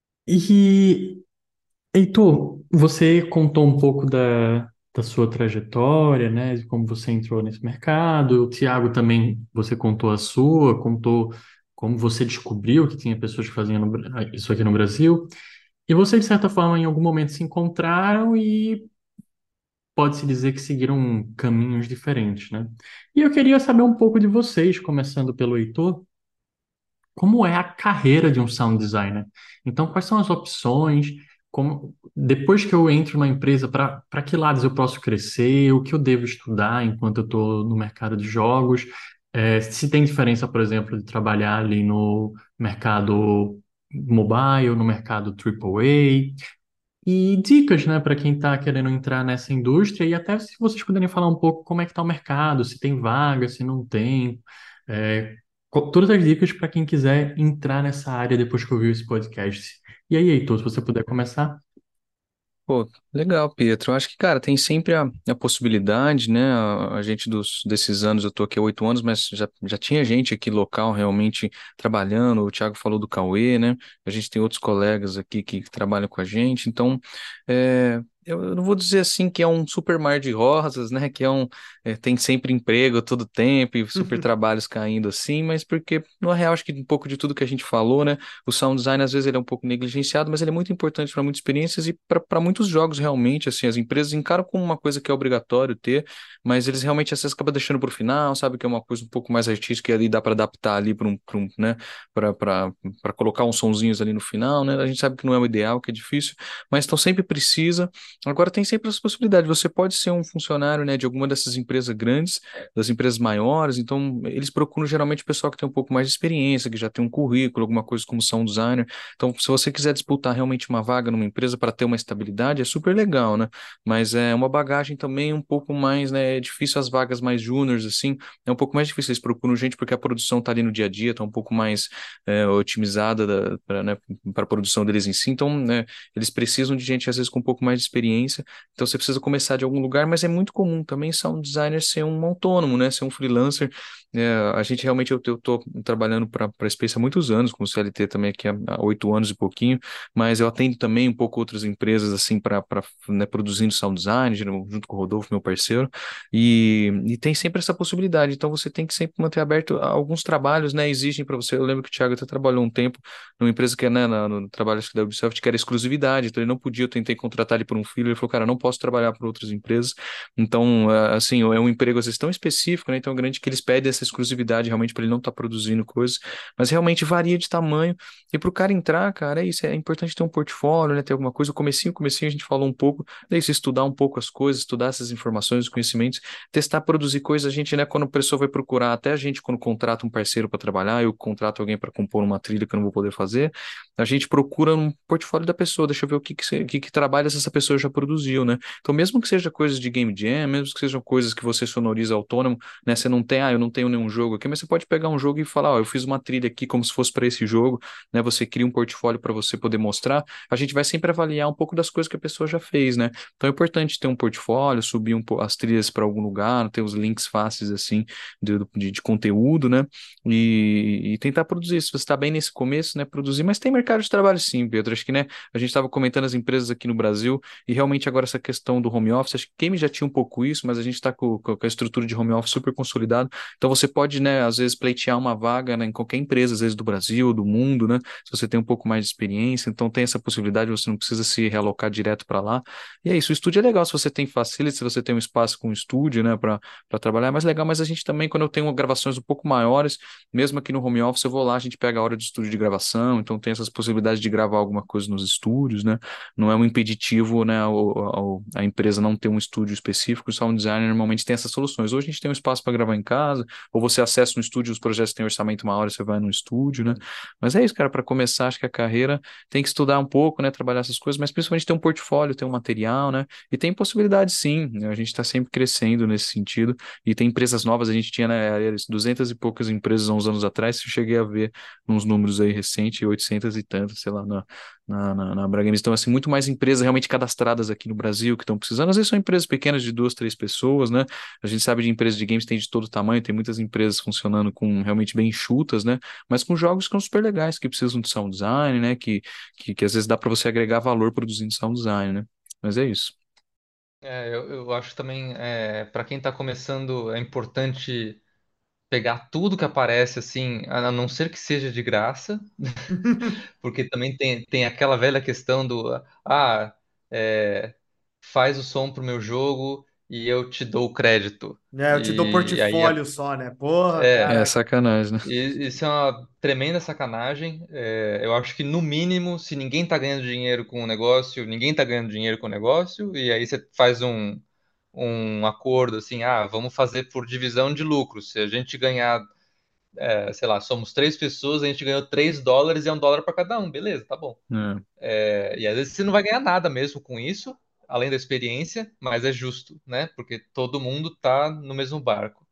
E, Heitor, você contou um pouco da, da sua trajetória, né, de como você entrou nesse mercado. O Tiago também, você contou a sua, contou como você descobriu que tinha pessoas que faziam no Bra- isso aqui no Brasil. E vocês, de certa forma, em algum momento se encontraram e pode-se dizer que seguiram caminhos diferentes, né? E eu queria saber um pouco de vocês, começando pelo Heitor. Como é a carreira de um sound designer. Então, quais são as opções? Como, depois que eu entro na empresa, para para que lados eu posso crescer? O que eu devo estudar enquanto eu estou no mercado de jogos? É, se tem diferença, por exemplo, de trabalhar ali no mercado mobile, no mercado triplo A, e dicas, né, para quem está querendo entrar nessa indústria, e até se vocês puderem falar um pouco como é que está o mercado, se tem vaga, se não tem, é, co- todas as dicas para quem quiser entrar nessa área depois que ouvir esse podcast. E aí, Heitor, se você puder começar. Pô, legal, Pietro. Eu acho que, cara, tem sempre a, a possibilidade, né? A, a gente dos, desses anos, eu tô aqui há oito anos, mas já, já tinha gente aqui local realmente trabalhando. O Thiago falou do Cauê, né? A gente tem outros colegas aqui que, trabalham com a gente. Então, é, eu eu não vou dizer assim que é um super mar de rosas, né? Que é um é, tem sempre emprego a todo tempo e super trabalhos caindo assim, mas porque no real acho que um pouco de tudo que a gente falou, né? O sound design às vezes ele é um pouco negligenciado, mas ele é muito importante para muitas experiências e para muitos jogos realmente, assim, as empresas encaram como uma coisa que é obrigatório ter, mas eles realmente às vezes acabam deixando para o final, sabe? Que é uma coisa um pouco mais artística e ali dá para adaptar ali para um, pra um, né? Para para colocar uns sonzinhos ali no final, né? A gente sabe que não é o ideal, que é difícil, mas então sempre precisa. Agora tem sempre essa possibilidade. Você pode ser um funcionário, né, de alguma dessas empresas grandes, das empresas maiores. Então eles procuram geralmente o pessoal que tem um pouco mais de experiência, que já tem um currículo, alguma coisa como sound designer. Então, se você quiser disputar realmente uma vaga numa empresa para ter uma estabilidade, é super legal, né? Mas é uma bagagem também um pouco mais, né? É difícil as vagas mais júniores, assim, é um pouco mais difícil. Eles procuram gente porque a produção tá ali no dia a dia, tá um pouco mais é, otimizada para, né, para a produção deles em si. Então, né, eles precisam de gente, às vezes, com um pouco mais de experiência. Então, você precisa começar de algum lugar, mas é muito comum também sound designer ser um autônomo, né? Ser um freelancer. É, a gente realmente, eu, eu tô trabalhando para a Space há muitos anos, com o C L T também aqui há há oito anos e pouquinho, mas eu atendo também um pouco outras empresas, assim, para, né, produzindo sound design, junto com o Rodolfo, meu parceiro, e, e tem sempre essa possibilidade. Então, você tem que sempre manter aberto alguns trabalhos, né? Exigem para você. Eu lembro que o Thiago até trabalhou um tempo numa empresa que é, né, na- no trabalho acho que da Ubisoft, que era exclusividade, então ele não podia, eu tentei contratar ele por um filho, ele falou, cara, eu não posso trabalhar por outras empresas, então, ah, assim, é um emprego às vezes tão específico, né, tão grande que eles pedem essa exclusividade realmente para ele não estar produzindo coisas, mas realmente varia de tamanho, e para o cara entrar, cara, é isso, é importante ter um portfólio, né, ter alguma coisa, o comecinho, o comecinho a gente falou um pouco, daí isso, estudar um pouco as coisas, estudar essas informações, os conhecimentos, testar, produzir coisas, a gente, né, quando a pessoa vai procurar, até a gente quando contrata um parceiro para trabalhar, eu contrato alguém para compor uma trilha que eu não vou poder fazer, a gente procura um portfólio da pessoa, deixa eu ver o que que, se- o que, que trabalhos essa pessoa já produziu, né? Então, mesmo que seja coisas de game jam, mesmo que sejam coisas que você sonoriza autônomo, né? Você não tem, ah, eu não tenho nenhum jogo aqui, mas você pode pegar um jogo e falar, ó, eu fiz uma trilha aqui como se fosse para esse jogo, né? Você cria um portfólio para você poder mostrar. A gente vai sempre avaliar um pouco das coisas que a pessoa já fez, né? Então, é importante ter um portfólio, subir um, po- as trilhas para algum lugar, ter os links fáceis, assim, de, de, de conteúdo, né? E, e tentar produzir. Se você está bem nesse começo, né, produzir. Mas tem mercado de trabalho sim, Pedro. Acho que, né, a gente estava comentando as empresas aqui no Brasil e realmente agora essa questão do home office, acho que Game já tinha um pouco isso, mas a gente está com, com a estrutura de home office super consolidada. Então você pode, né, às vezes pleitear uma vaga, né, em qualquer empresa, às vezes do Brasil, do mundo, né, se você tem um pouco mais de experiência. Então tem essa possibilidade, você não precisa se realocar direto para lá. E é isso. O estúdio é legal se você tem facility, se você tem um espaço com estúdio, né, para para trabalhar, é mais legal. Mas a gente também, quando eu tenho gravações um pouco maiores, mesmo aqui no home office, eu vou lá, a gente pega a hora de estúdio de gravação, então tem essas possibilidades de gravar alguma coisa nos estúdios, né? Não é um impeditivo, né, ao- ao- a empresa não ter um estúdio específico, o sound designer normalmente tem essas soluções. Hoje a gente tem um espaço para gravar em casa, ou você acessa um estúdio, os projetos têm orçamento maior, você vai no estúdio, né? Mas é isso, cara, para começar, acho que a carreira tem que estudar um pouco, né, trabalhar essas coisas, mas principalmente ter um portfólio, ter um material, né? E tem possibilidade sim, né? A gente está sempre crescendo nesse sentido, e tem empresas novas, a gente tinha, né, duzentas e poucas empresas há uns anos atrás, eu cheguei a ver uns números aí recentes, oitocentas e tantas, sei lá, na, na, na, na Braga Games. Então, assim, muito mais empresas realmente cadastradas aqui no Brasil que estão precisando. Às vezes são empresas pequenas de duas, três pessoas, né? A gente sabe de empresas de games tem de todo tamanho, tem muitas empresas funcionando com realmente bem enxutas, né? Mas com jogos que são super legais, que precisam de sound design, né? Que, que, que às vezes dá para você agregar valor produzindo sound design, né? Mas é isso. É, eu, eu acho também, é, para quem está começando, é importante pegar tudo que aparece, assim, a não ser que seja de graça, porque também tem, tem aquela velha questão do, ah, é, faz o som pro meu jogo e eu te dou o crédito. É, eu te dou E aí, a- portfólio só, né? Porra, é, É caraca. sacanagem, né? e- isso é uma tremenda sacanagem. É, eu acho que, no mínimo, se ninguém tá ganhando dinheiro com o negócio, ninguém tá ganhando dinheiro com o negócio, e aí você faz um, um acordo assim, ah, vamos fazer por divisão de lucro. Se a gente ganhar, é, sei lá, somos três pessoas, a gente ganhou três dólares e é um dólar para cada um, beleza, tá bom. É. É, e às vezes você não vai ganhar nada mesmo com isso, além da experiência, mas é justo, né? Porque todo mundo tá no mesmo barco.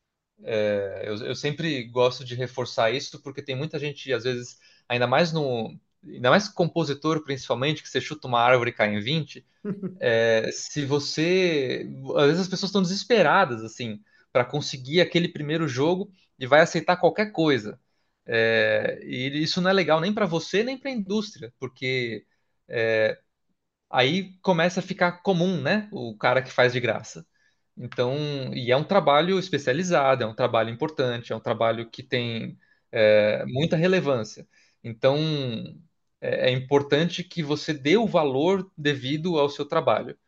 É, eu, eu sempre gosto de reforçar isso, porque tem muita gente, às vezes, ainda mais no. Ainda mais compositor, principalmente, que você chuta uma árvore e cai em vinte. É, se você. Às vezes as pessoas estão desesperadas, assim, para conseguir aquele primeiro jogo e vai aceitar qualquer coisa. É, e isso não é legal nem para você, nem para a indústria, porque aí começa a ficar comum, né? O cara que faz de graça. Então, e é um trabalho especializado, é um trabalho importante, é um trabalho que tem é, muita relevância. Então, é, é importante que você dê o valor devido ao seu trabalho.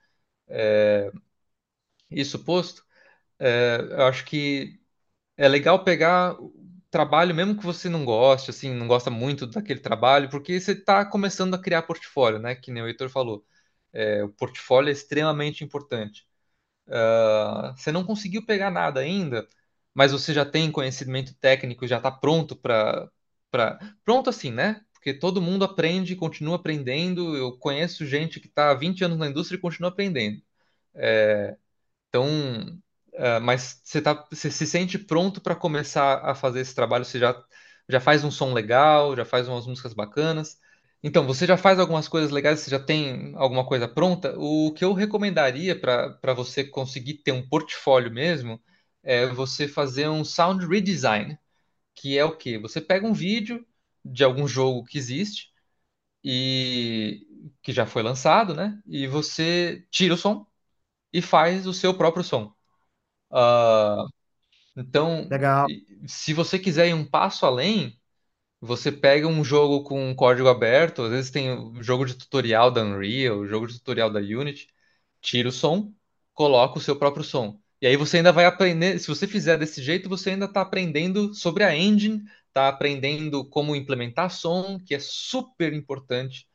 Isso posto, é, eu acho que é legal pegar o trabalho, mesmo que você não goste, assim, não gosta muito daquele trabalho, porque você está começando a criar portfólio, né? Que nem o Heitor falou. É, o portfólio é extremamente importante. Ah, você não conseguiu pegar nada ainda, mas você já tem conhecimento técnico, já está pronto para, para, pronto assim, né? Porque todo mundo aprende, continua aprendendo. Eu conheço gente que está há vinte anos na indústria e continua aprendendo. Então, ah, mas você tá, você se sente pronto para começar a fazer esse trabalho? Você já, já faz um som legal, já faz umas músicas bacanas. Então, você já faz algumas coisas legais, você já tem alguma coisa pronta? O que eu recomendaria para para você conseguir ter um portfólio mesmo é você fazer um sound redesign, que é o quê? Você pega um vídeo de algum jogo que existe e que já foi lançado, né? E você tira o som e faz o seu próprio som. Ah, então, Legal. e- se você quiser ir um passo além, você pega um jogo com um código aberto, às vezes tem o jogo de tutorial da Unreal, o jogo de tutorial da Unity, tira o som, coloca o seu próprio som. E aí você ainda vai aprender, se você fizer desse jeito, você ainda está aprendendo sobre a engine, está aprendendo como implementar som, que é super importante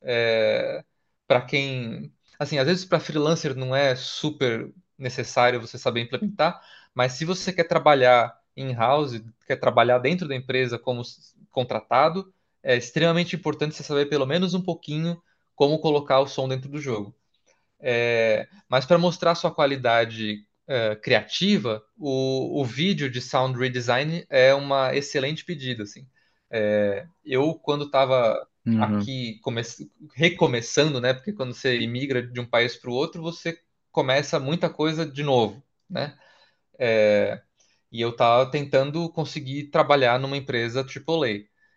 para quem, assim, às vezes para freelancer não é super necessário você saber implementar, mas se você quer trabalhar in-house, quer trabalhar dentro da empresa como s- contratado, é extremamente importante você saber pelo menos um pouquinho como colocar o som dentro do jogo. É, mas para mostrar sua qualidade é, criativa, o, o vídeo de sound redesign é uma excelente pedida, assim. É, eu, quando estava Uhum. aqui come- recomeçando, né? Porque quando você imigra de um país para o outro, você começa muita coisa de novo, né? E eu estava tentando conseguir trabalhar numa empresa triplo A.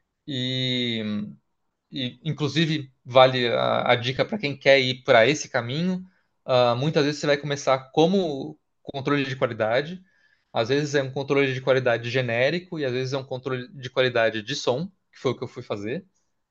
E e, inclusive, vale a, a dica para quem quer ir para esse caminho. Ah, muitas vezes você vai começar como controle de qualidade, às vezes é um controle de qualidade genérico e às vezes é um controle de qualidade de som, que foi o que eu fui fazer.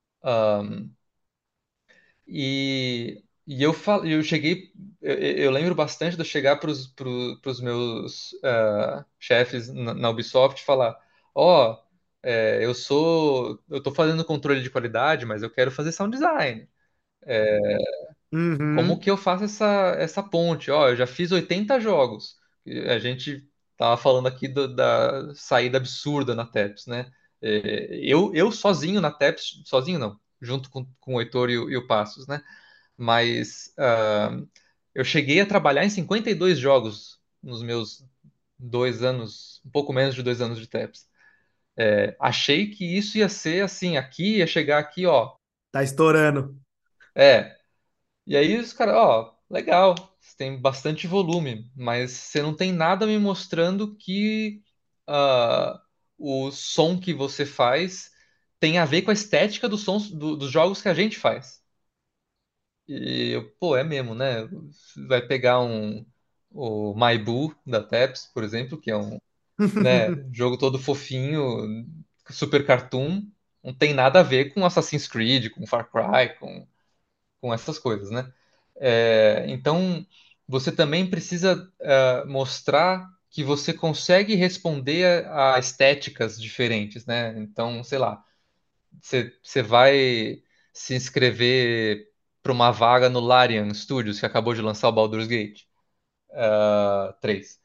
E, e eu, fal, eu cheguei, eu, eu lembro bastante de eu chegar para os meus ah, chefes na, na Ubisoft e falar: Ó, é, eu sou, eu estou fazendo controle de qualidade, mas eu quero fazer sound design. Como Uhum. que eu faço essa, essa ponte? Ó, eu já fiz oitenta jogos. E a gente tava falando aqui do- da saída absurda na Teps, né? É, eu, eu sozinho na Teps, sozinho não, junto com, com o Heitor e o, e o Passos, né? Mas ah, eu cheguei a trabalhar em cinquenta e dois jogos nos meus dois anos, um pouco menos de dois anos de Teps. É, achei que isso ia ser assim, aqui, ia chegar aqui, ó. Tá estourando. É, e aí os caras, ó, legal, você tem bastante volume, mas você não tem nada me mostrando que ah, o som que você faz tem a ver com a estética dos sons do- dos jogos que a gente faz. E eu, pô, é mesmo, né? Vai pegar um o My Boo da Taps, por exemplo, que é um, né, jogo todo fofinho, super cartoon, não tem nada a ver com Assassin's Creed, com Far Cry, com com essas coisas, né? É, então, você também precisa é, mostrar que você consegue responder a, a estéticas diferentes, né? Então, sei lá, você, você vai se inscrever para uma vaga no Larian Studios, que acabou de lançar o Baldur's Gate uh, três.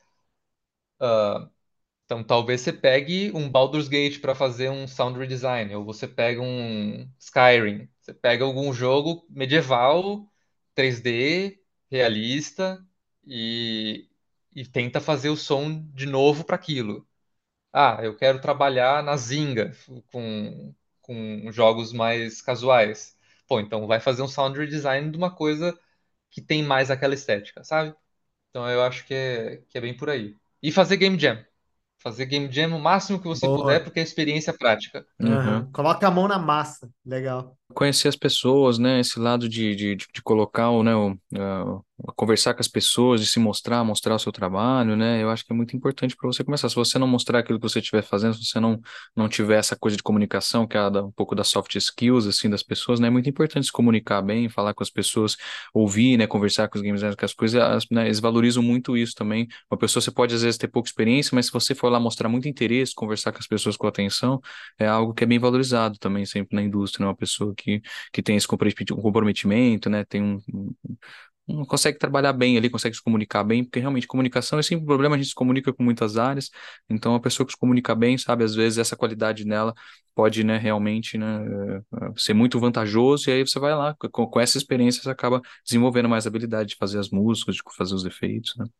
Então, talvez você pegue um Baldur's Gate para fazer um sound redesign, ou você pega um Skyrim, você pega algum jogo medieval, três D, realista, e, e tenta fazer o som de novo para aquilo. Ah, eu quero trabalhar na Zynga com, com jogos mais casuais. Pô, então vai fazer um sound redesign de uma coisa que tem mais aquela estética, sabe? Então eu acho que é, que é bem por aí. E fazer game jam. Fazer game jam o máximo que você puder, Boa. porque é experiência prática. Aham. Uhum. Coloca a mão na massa. Legal. conhecer as pessoas, né? Esse lado de, de, de de colocar o, né, o, ah, conversar com as pessoas, de se mostrar, mostrar o seu trabalho, né? Eu acho que é muito importante para você começar. Se você não mostrar aquilo que você estiver fazendo, se você não, não tiver essa coisa de comunicação, que é a da- um pouco das soft skills, assim, das pessoas, né? É muito importante se comunicar bem, falar com as pessoas, ouvir, né? Conversar com os game designers, com as coisas, as- né, eles valorizam muito isso também. Uma pessoa, você pode, às vezes, ter pouca experiência, mas se você for lá mostrar muito interesse, conversar com as pessoas com atenção, é algo que é bem valorizado também sempre na indústria, né? Uma pessoa que, que tem esse comprometi- um comprometimento, né? Tem um, um- um- consegue trabalhar bem ali, consegue se comunicar bem, porque realmente comunicação é sempre um problema, a gente se comunica com muitas áreas, então a pessoa que se comunica bem, sabe, às vezes essa qualidade nela pode, né, realmente, né, eh, eh, ser muito vantajoso, e aí você vai lá, com, com essa experiência você acaba desenvolvendo mais habilidade de fazer as músicas, de fazer os efeitos, né?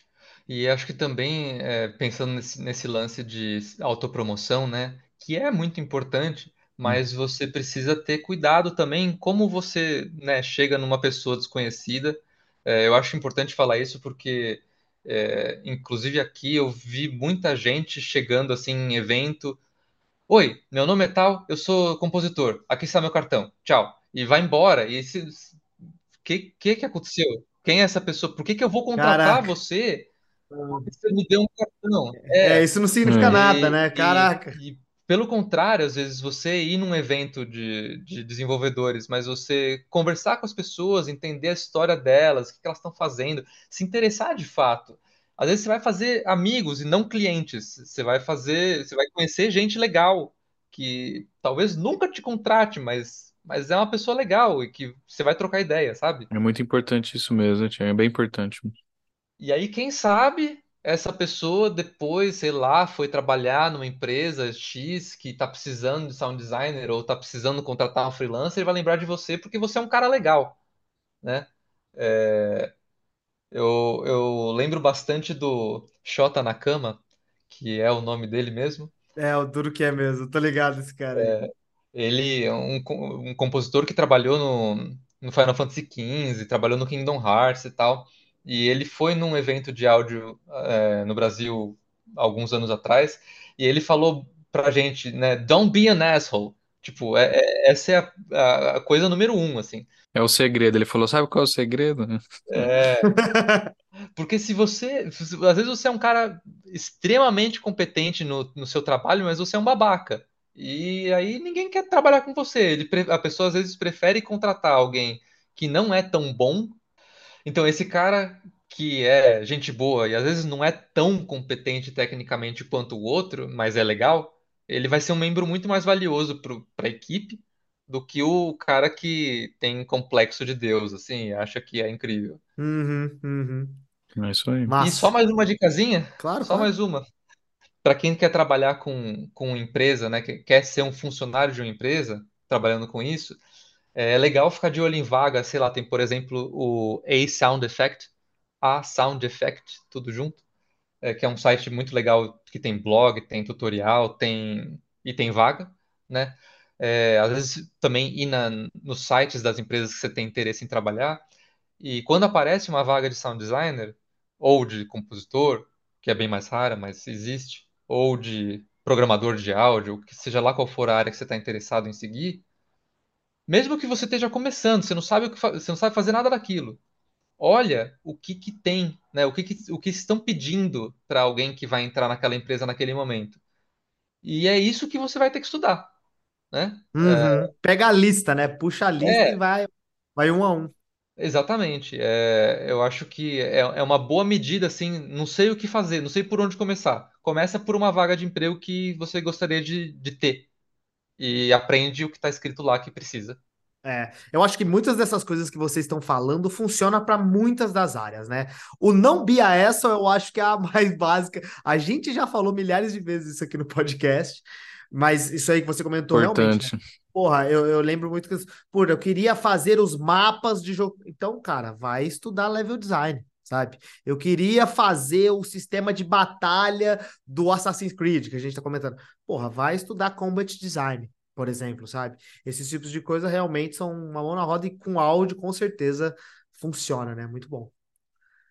E acho que também, é, pensando nesse, nesse lance de autopromoção, né, que é muito importante, Hum. mas você precisa ter cuidado também em como você, né, chega numa pessoa desconhecida. É, eu acho importante falar isso porque, é, inclusive aqui, eu vi muita gente chegando assim em evento. Oi, meu nome é tal, eu sou compositor. Aqui está meu cartão. Tchau. E vai embora. E se, que que que aconteceu? Quem é essa pessoa? Por que que eu vou contratar Caraca. você? Você me deu um cartão. É, É. isso não significa É. nada, E, né? e, Caraca. e pelo contrário, às vezes você ir num evento de, de desenvolvedores, mas você conversar com as pessoas, entender a história delas, o que que elas estão fazendo, se interessar de fato. Às vezes você vai fazer amigos e não clientes. Você vai fazer, você vai conhecer gente legal que talvez nunca te contrate, mas, mas é uma pessoa legal e que você vai trocar ideia, sabe? É muito importante isso mesmo, Tiago, é bem importante. E aí, quem sabe essa pessoa depois, sei lá, foi trabalhar numa empresa X que tá precisando de sound designer ou tá precisando contratar um freelancer e vai lembrar de você porque você é um cara legal, né? Eu, eu lembro bastante do Shota Nakama, que é o nome dele mesmo. É, o duro que é mesmo. Tô ligado esse cara aí. Ele é um, co- um compositor que trabalhou no, no Final Fantasy quinze, trabalhou no Kingdom Hearts e tal. E ele foi num evento de áudio é, no Brasil alguns anos atrás, e ele falou pra gente, né, Don't be an asshole. Tipo, é- é- essa é a, a- a coisa número um, assim. É o segredo. Ele falou, sabe qual é o segredo? É, porque se você, se- às vezes você é um cara extremamente competente no, no seu trabalho, mas você é um babaca. E aí ninguém quer trabalhar com você. Ele, pre- a pessoa às vezes prefere contratar alguém que não é tão bom. Então esse cara que é gente boa e às vezes não é tão competente tecnicamente quanto o outro, mas é legal, ele vai ser um membro muito mais valioso para a equipe do que o cara que tem complexo de Deus, assim, acha que é incrível. Uhum, uhum. É isso aí. E só Massa. mais uma dicasinha, Claro, só claro. mais uma. Para quem quer trabalhar com, com empresa, né, que quer ser um funcionário de uma empresa, trabalhando com isso, é legal ficar de olho em vaga. Sei lá, tem, por exemplo, o A Sound Effect, A Sound Effect, tudo junto, é, que é um site muito legal que tem blog, tem tutorial, tem e tem vaga, né? É, às vezes também ir na, nos sites das empresas que você tem interesse em trabalhar e quando aparece uma vaga de sound designer, ou de compositor, que é bem mais rara, mas existe, ou de programador de áudio, que seja lá qual for a área que você está interessado em seguir, mesmo que você esteja começando, você não sabe o que fa- você não sabe fazer nada daquilo. Olha o que que tem, né? O que que, o que estão pedindo para alguém que vai entrar naquela empresa naquele momento. E é isso que você vai ter que estudar, né? Uhum. Pega a lista, né? Puxa a lista e É, vai, vai um a um. exatamente. É, eu acho que é, é uma boa medida, assim, não sei o que fazer, não sei por onde começar. Começa por uma vaga de emprego que você gostaria de, de ter e aprende o que está escrito lá que precisa. É, eu acho que muitas dessas coisas que vocês estão falando funciona para muitas das áreas, né? O não B I S eu acho que é a mais básica. A gente já falou milhares de vezes isso aqui no podcast, mas isso aí que você comentou realmente, né? Importante. Porra, eu, eu lembro muito que, porra, eu queria fazer os mapas de jogo. Então, cara, vai estudar level design, sabe? Eu queria fazer o sistema de batalha do Assassin's Creed, que a gente tá comentando. Porra, vai estudar combat design, por exemplo, sabe? Esses tipos de coisa realmente são uma mão na roda e com áudio com certeza funciona, né? Muito bom.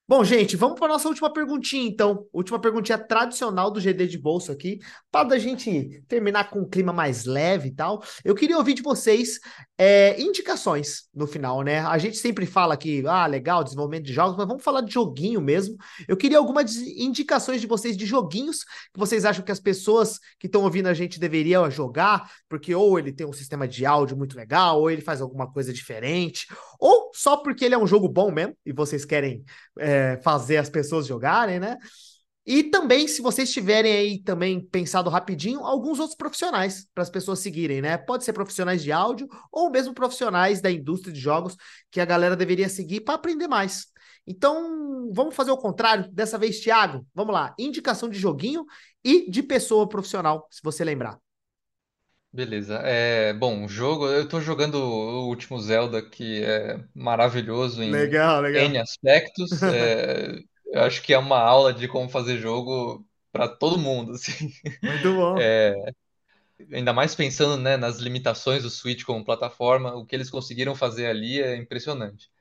Bom, gente, vamos para nossa última perguntinha, então. Última perguntinha tradicional do G D de bolso aqui, para a gente terminar com um clima mais leve e tal. Eu queria ouvir de vocês é, indicações no final, né? A gente sempre fala que, ah, legal, desenvolvimento de jogos, mas vamos falar de joguinho mesmo. Eu queria algumas indicações de vocês de joguinhos que vocês acham que as pessoas que estão ouvindo a gente deveriam jogar, porque ou ele tem um sistema de áudio muito legal, ou ele faz alguma coisa diferente, ou só porque ele é um jogo bom mesmo e vocês querem é, fazer as pessoas jogarem, né? E também, se vocês tiverem aí também pensado rapidinho, alguns outros profissionais para as pessoas seguirem, né? Pode ser profissionais de áudio ou mesmo profissionais da indústria de jogos que a galera deveria seguir para aprender mais. Então, vamos fazer o contrário. Dessa vez, Thiago, vamos lá. Indicação de joguinho e de pessoa profissional, se você lembrar. Beleza. É, bom, o jogo, eu tô jogando o último Zelda, que é maravilhoso em Legal, N legal. aspectos. É, eu acho que é uma aula de como fazer jogo para todo mundo, assim. Muito bom. É, ainda mais pensando, né, nas limitações do Switch como plataforma, o que eles conseguiram fazer ali é impressionante.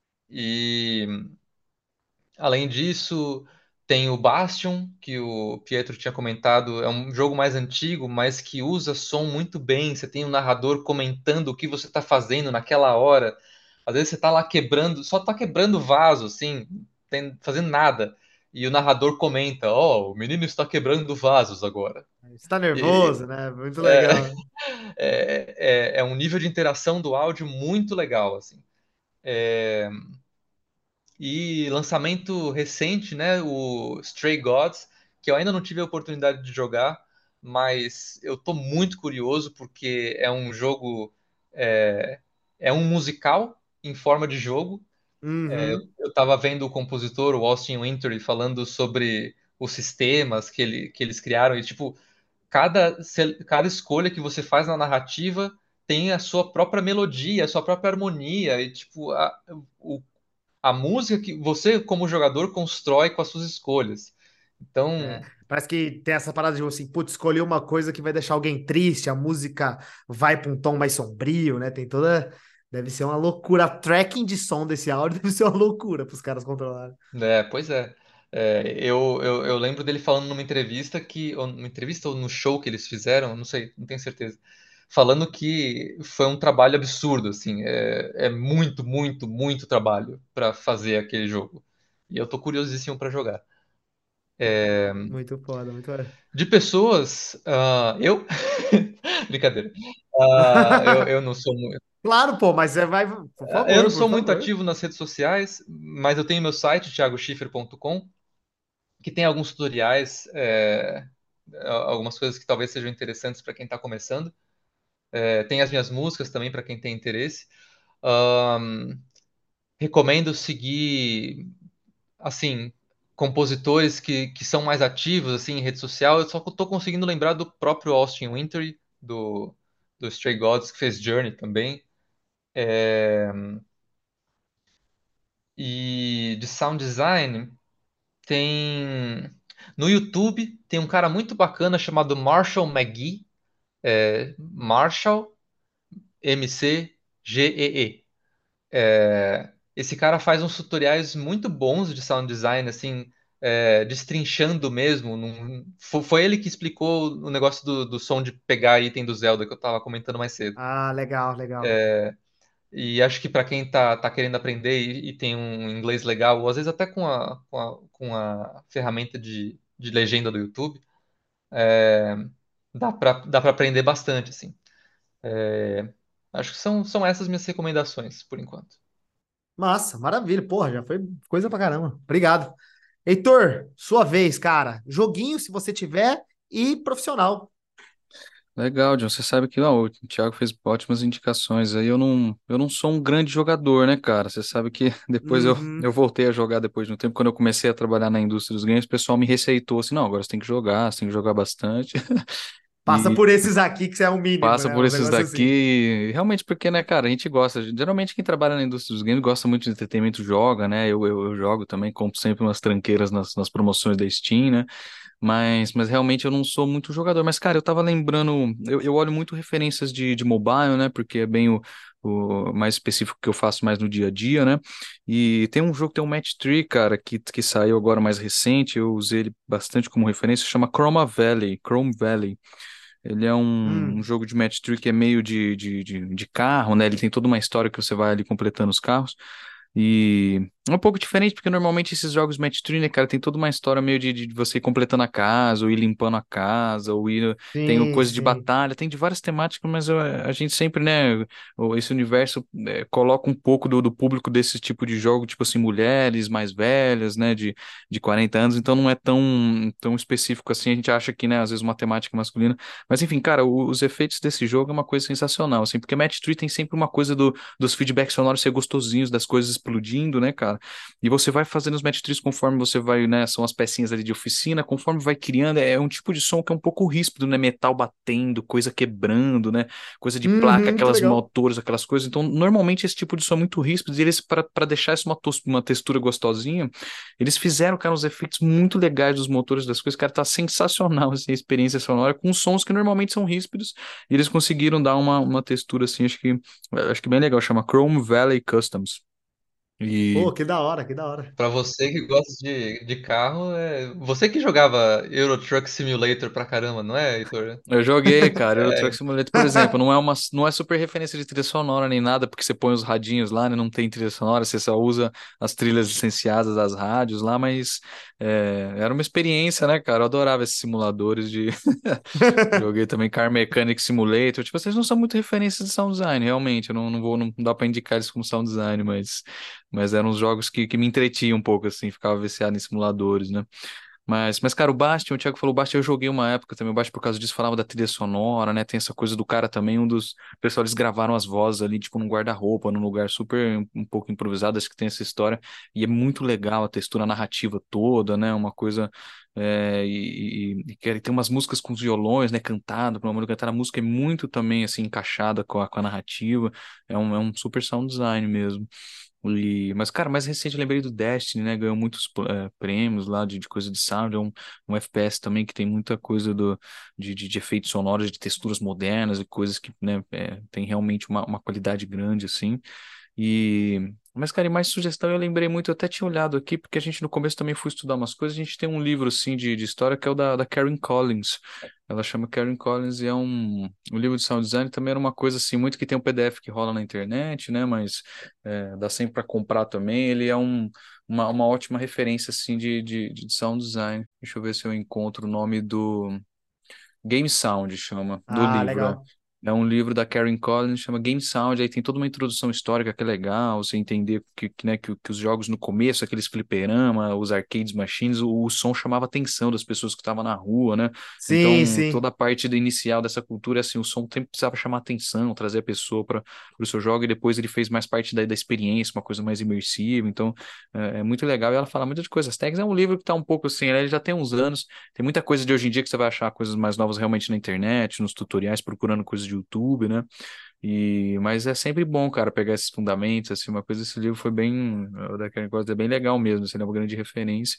E além disso, tem o Bastion, que o Pietro tinha comentado, é um jogo mais antigo, mas que usa som muito bem. Você tem um narrador comentando o que você está fazendo naquela hora. Às vezes você está lá quebrando, só está quebrando vaso, assim, tem, fazendo nada. E o narrador comenta: Ó, o menino está quebrando vasos agora. Está E, nervoso, né? Muito é, legal. é, é, é um nível de interação do áudio muito legal, assim. É, e lançamento recente, né? O Stray Gods, que eu ainda não tive a oportunidade de jogar, mas eu tô muito curioso porque é um jogo, é, é um musical em forma de jogo. Uhum. Eu estava vendo o compositor, o Austin Wintory, falando sobre os sistemas que, ele, que eles criaram e tipo cada, se- cada escolha que você faz na narrativa tem a sua própria melodia, a sua própria harmonia e tipo a, o a música que você, como jogador, constrói com as suas escolhas. É, Então, parece que tem essa parada de assim, putz, escolher uma coisa que vai deixar alguém triste, a música vai para um tom mais sombrio, né? Tem toda. Deve ser uma loucura. A tracking de som desse áudio deve ser uma loucura para os caras controlarem. é, pois é. É, eu, eu, eu lembro dele falando numa entrevista que, ou numa entrevista ou no show que eles fizeram, não sei, não tenho certeza, falando que foi um trabalho absurdo, assim, é, é muito, muito, muito trabalho para fazer aquele jogo. E eu tô curiosíssimo para jogar. Muito foda, muito foda. De pessoas, ah, eu, brincadeira, Ah, eu, eu não sou Claro, pô, mas você vai, por Eu não favor, por sou muito favor. ativo nas redes sociais, mas eu tenho meu site, thiago schiffer ponto com, que tem alguns tutoriais, é, algumas coisas que talvez sejam interessantes para quem está começando. É, tem as minhas músicas também para quem tem interesse. Ahn, recomendo seguir, assim, compositores que, que são mais ativos assim, em rede social. Eu só estou conseguindo lembrar do próprio Austin Wintory, do, do Stray Gods, que fez Journey também. É, e de sound design. Tem no YouTube tem um cara muito bacana chamado Marshall McGee, é, Marshall M C G E E. É, esse cara faz uns tutoriais muito bons de sound design, assim, é, destrinchando mesmo. num- fo- foi ele que explicou o negócio do, do som de pegar item do Zelda que eu tava comentando mais cedo. Ah, legal, legal. E acho que para quem tá, tá querendo aprender e, e tem um inglês legal, ou às vezes até com a, com a, com a ferramenta de, de legenda do YouTube, é, dá para dá para aprender bastante, assim. É, acho que são, são essas minhas recomendações, por enquanto. Massa, maravilha. Porra, já foi coisa pra caramba. Obrigado. Heitor, sua vez, cara. Joguinho, se você tiver, e profissional. Legal, John. Você sabe que ó, o Thiago fez ótimas indicações aí. Eu não, eu não sou um grande jogador, né, cara? Você sabe que depois eu, eu Uhum. voltei a jogar depois de um tempo. Quando eu comecei a trabalhar na indústria dos games, o pessoal me receitou assim: não, agora você tem que jogar, você tem que jogar bastante. Passa por esses aqui que você é o mínimo, Passa né? por Um esses negócio assim. daqui, realmente porque, né, cara, a gente gosta, geralmente quem trabalha na indústria dos games gosta muito de entretenimento, joga, né, eu, eu, eu jogo também, compro sempre umas tranqueiras nas, nas promoções da Steam, né, Mas, mas realmente eu não sou muito jogador. Mas, cara, eu tava lembrando, eu, eu olho muito referências de, de mobile, né? Porque é bem o, o mais específico que eu faço mais no dia a dia, né? E tem um jogo, tem um Match três, cara, que, que saiu agora mais recente, eu usei ele bastante como referência, chama Chroma Valley, Chrome Valley. Ele é um, um Hum. jogo de match three que é meio de, de, de, de carro, né? Ele tem toda uma história que você vai ali completando os carros. E é um pouco diferente, porque normalmente esses jogos match three, né, cara, tem toda uma história meio de, de você ir completando a casa, ou ir limpando a casa, ou ir. Tem o Sim, coisa de sim. batalha, tem de várias temáticas, mas eu- a gente sempre, né, o- esse universo é, coloca um pouco do, do público desse tipo de jogo, tipo assim, mulheres mais velhas, né, de, de quarenta anos, então não é tão, tão específico assim, a gente acha que, né, às vezes uma temática masculina. Mas enfim, cara, o- os efeitos desse jogo é uma coisa sensacional, assim, porque Match três tem sempre uma coisa do, dos feedbacks sonoros ser gostosinhos, das coisas explodindo, né, cara? E você vai fazendo os Match três conforme você vai, né, são as pecinhas ali de oficina, conforme vai criando, é um tipo de som que é um pouco ríspido, né, metal batendo, coisa quebrando, né, coisa de placa, Uhum, que aquelas legal. motores, aquelas coisas. Então, normalmente esse tipo de som é muito ríspido, e eles, para para deixar isso uma, tos- uma textura gostosinha, eles fizeram, cara, uns efeitos muito legais dos motores das coisas, cara, tá sensacional, assim, a experiência sonora, com sons que normalmente são ríspidos, e eles conseguiram dar uma, uma textura, assim, acho que, acho que bem legal, chama Chrome Valley Customs. Pô, E que da hora, que da hora. Pra você que gosta de, de carro, é... você que jogava Euro Truck Simulator pra caramba, não é, Heitor? eu joguei, cara, Euro É, Truck Simulator, por exemplo, não é uma, não é super referência de trilha sonora nem nada, porque você põe os radinhos lá, né, não tem trilha sonora, você só usa as trilhas licenciadas das rádios lá, mas é, era uma experiência, né, cara, eu adorava esses simuladores de... Joguei também Car Mechanic Simulator. Tipo, vocês não são muito referências de sound design, realmente. Eu não, não vou, não dá pra indicar eles como sound design, mas, mas eram uns jogos que, que me entretinham um pouco, assim, ficava viciado em simuladores, né? Mas, mas, cara, o Bastion, o Thiago falou, o Bastion eu joguei uma época também, o Bastion por causa disso falava da trilha sonora, né? Tem essa coisa do cara também, um dos... O pessoal, eles gravaram as vozes ali, tipo, num guarda-roupa, num lugar super, um pouco improvisado, acho que tem essa história, e é muito legal a textura narrativa toda, né? Uma coisa... é, e, e, e que tem umas músicas com os violões, né? Cantado, pelo amor de cantar, a música é muito também, assim, encaixada com a, com a narrativa, é um, é um super sound design mesmo. E, mas, cara, mais recente eu lembrei do Destiny, né? Ganhou muitos eh, prêmios lá de, de coisa de sound. É um, um F P S também que tem muita coisa do, de, de, de efeitos sonoros, de texturas modernas e coisas que, né, eh, tem realmente uma, uma qualidade grande, assim. E, mas, cara, e mais sugestão eu lembrei muito, eu até tinha olhado aqui, porque a gente no começo também foi estudar umas coisas. A gente tem um livro, assim, de, de história que é o da, da Karen Collins. Ela chama Karen Collins e é um, um livro de sound design. Também era uma coisa, assim, muito que tem um P D F que rola na internet, né? Mas. É, dá sempre para comprar também. Ele é um, uma, uma ótima referência assim de, de, de sound design. Deixa eu ver se eu encontro o nome do Game Sound, chama, do Ah, livro. É, legal. é um livro da Karen Collins, chama Game Sound. Aí tem toda uma introdução histórica que é legal, você entender que, que, né, que, que os jogos no começo, aqueles fliperama, os arcades machines, o, o som chamava a atenção das pessoas que estavam na rua, né? Sim, Então, sim. toda a parte do inicial dessa cultura, assim, o som sempre precisava chamar atenção, trazer a pessoa para o seu jogo, e depois ele fez mais parte da, da experiência, uma coisa mais imersiva. Então, é, é muito legal. E ela fala muitas coisas. Tags é um livro que está um pouco assim, né, ele já tem uns anos, tem muita coisa de hoje em dia que você vai achar coisas mais novas realmente na internet, nos tutoriais, procurando coisas de YouTube, né? E, mas é sempre bom, cara, pegar esses fundamentos, assim, uma coisa, esse livro foi bem, o da Karen Costa é bem legal mesmo, assim, é uma grande referência.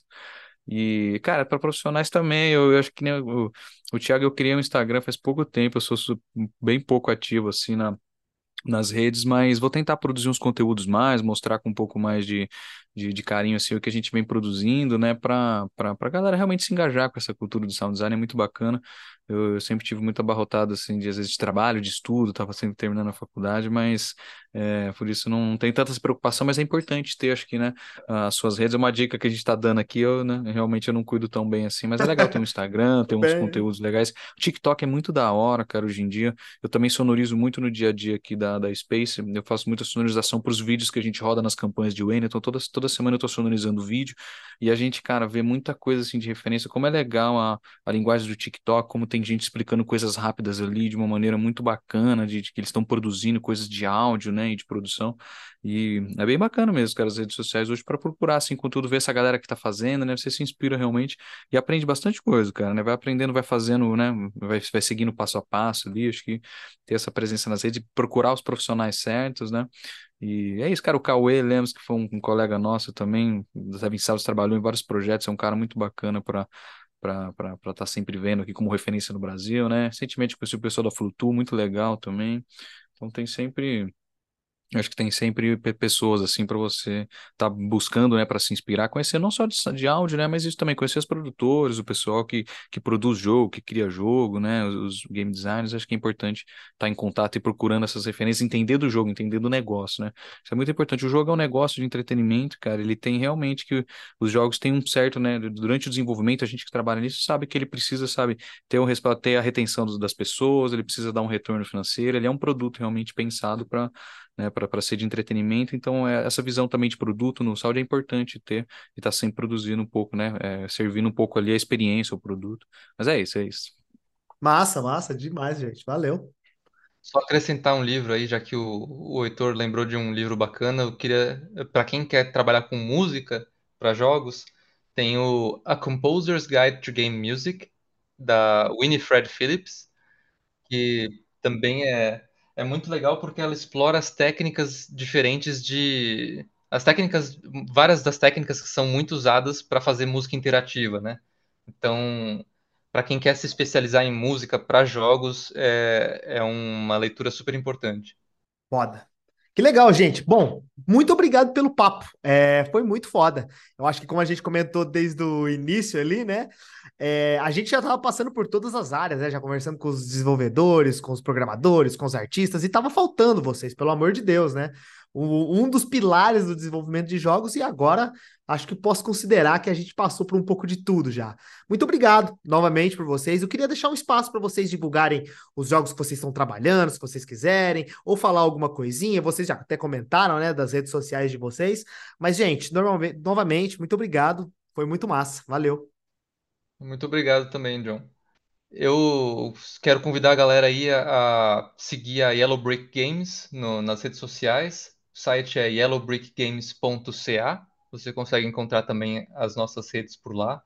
E, cara, para profissionais também, eu, eu acho que nem o, o Thiago, eu criei um Instagram faz pouco tempo, eu sou su- bem pouco ativo, assim, na nas redes, mas vou tentar produzir uns conteúdos mais, mostrar com um pouco mais de, de, de carinho assim, o que a gente vem produzindo, né, para para galera realmente se engajar com essa cultura do sound design, é muito bacana. Eu, eu sempre tive muito abarrotado, assim, de, às vezes, de trabalho, de estudo, estava sempre terminando a faculdade, mas é, por isso não tem tanta essa preocupação, mas é importante ter, acho que, né, as suas redes, é uma dica que a gente está dando aqui, eu, né, realmente eu não cuido tão bem assim, mas é legal ter um Instagram, ter uns Bem, conteúdos legais. O TikTok é muito da hora, cara, hoje em dia. Eu também sonorizo muito no dia a dia aqui da, da Space. Eu faço muita sonorização para os vídeos que a gente roda nas campanhas de Wayne. Então, toda, toda semana eu estou sonorizando vídeo. E a gente, cara, vê muita coisa assim de referência. Como é legal a, a linguagem do TikTok, como tem gente explicando coisas rápidas ali de uma maneira muito bacana, de, de que eles estão produzindo coisas de áudio, né, e de produção. E é bem bacana mesmo, cara, as redes sociais hoje para procurar assim conteúdo, ver essa galera que tá fazendo, né? Você se inspira realmente e aprende bastante coisa, cara, né? Vai aprendendo, vai fazendo, né? Vai, vai seguindo passo a passo ali. Acho que ter essa presença nas redes, procurar os profissionais certos, né? E é isso, cara. O Cauê Lemos, que foi um, um colega nosso também, da Seven Salves, trabalhou em vários projetos, é um cara muito bacana para para estar sempre vendo aqui como referência no Brasil, né? Recentemente conheci o pessoal da Flutu, muito legal também. Então tem sempre. Eu acho que tem sempre pe- pessoas assim para você estar buscando, né, para se inspirar, conhecer não só de, sa- de áudio, né, mas isso também conhecer os produtores, o pessoal que, que produz jogo, que cria jogo, né, os, os game designers. Acho que é importante estar em contato e procurando essas referências, entender do jogo, entender do negócio, né? Isso é muito importante. O jogo é um negócio de entretenimento, cara. Ele tem realmente que os jogos têm um certo, né, durante o desenvolvimento, a gente que trabalha nisso sabe que ele precisa, sabe, ter o respaldo, ter a retenção dos- das pessoas, ele precisa dar um retorno financeiro. Ele é um produto realmente pensado para, né, para para ser de entretenimento. Então, é, essa visão também de produto no Saudi é importante ter e estar sempre produzindo um pouco, né, é, servindo um pouco ali a experiência, o produto. Mas é isso, é isso. Massa, massa, demais, gente. Valeu. Só acrescentar um livro aí, já que o, o Heitor lembrou de um livro bacana, eu queria, para quem quer trabalhar com música para jogos, tem o A Composer's Guide to Game Music, da Winifred Phillips, que também é, é muito legal porque ela explora as técnicas diferentes de. As técnicas, várias das técnicas que são muito usadas para fazer música interativa, né? Então, para quem quer se especializar em música para jogos, é, é uma leitura super importante. Foda. Que legal, gente. Bom, muito obrigado pelo papo. É, foi muito foda. Eu acho que, como a gente comentou desde o início ali, né? É, a gente já estava passando por todas as áreas, né? Já conversando com os desenvolvedores, com os programadores, com os artistas, e tava faltando vocês, pelo amor de Deus, né? O- um dos pilares do desenvolvimento de jogos, e agora acho que posso considerar que a gente passou por um pouco de tudo já. Muito obrigado novamente por vocês. Eu queria deixar um espaço para vocês divulgarem os jogos que vocês estão trabalhando, se vocês quiserem, ou falar alguma coisinha. Vocês já até comentaram, né, das redes sociais de vocês. Mas, gente, normalmente, novamente, muito obrigado. Foi muito massa. Valeu. Muito obrigado também, John. Eu quero convidar a galera aí a, a seguir a Yellow Brick Games no- nas redes sociais. O site é yellow brick games ponto c a. Você consegue encontrar também as nossas redes por lá.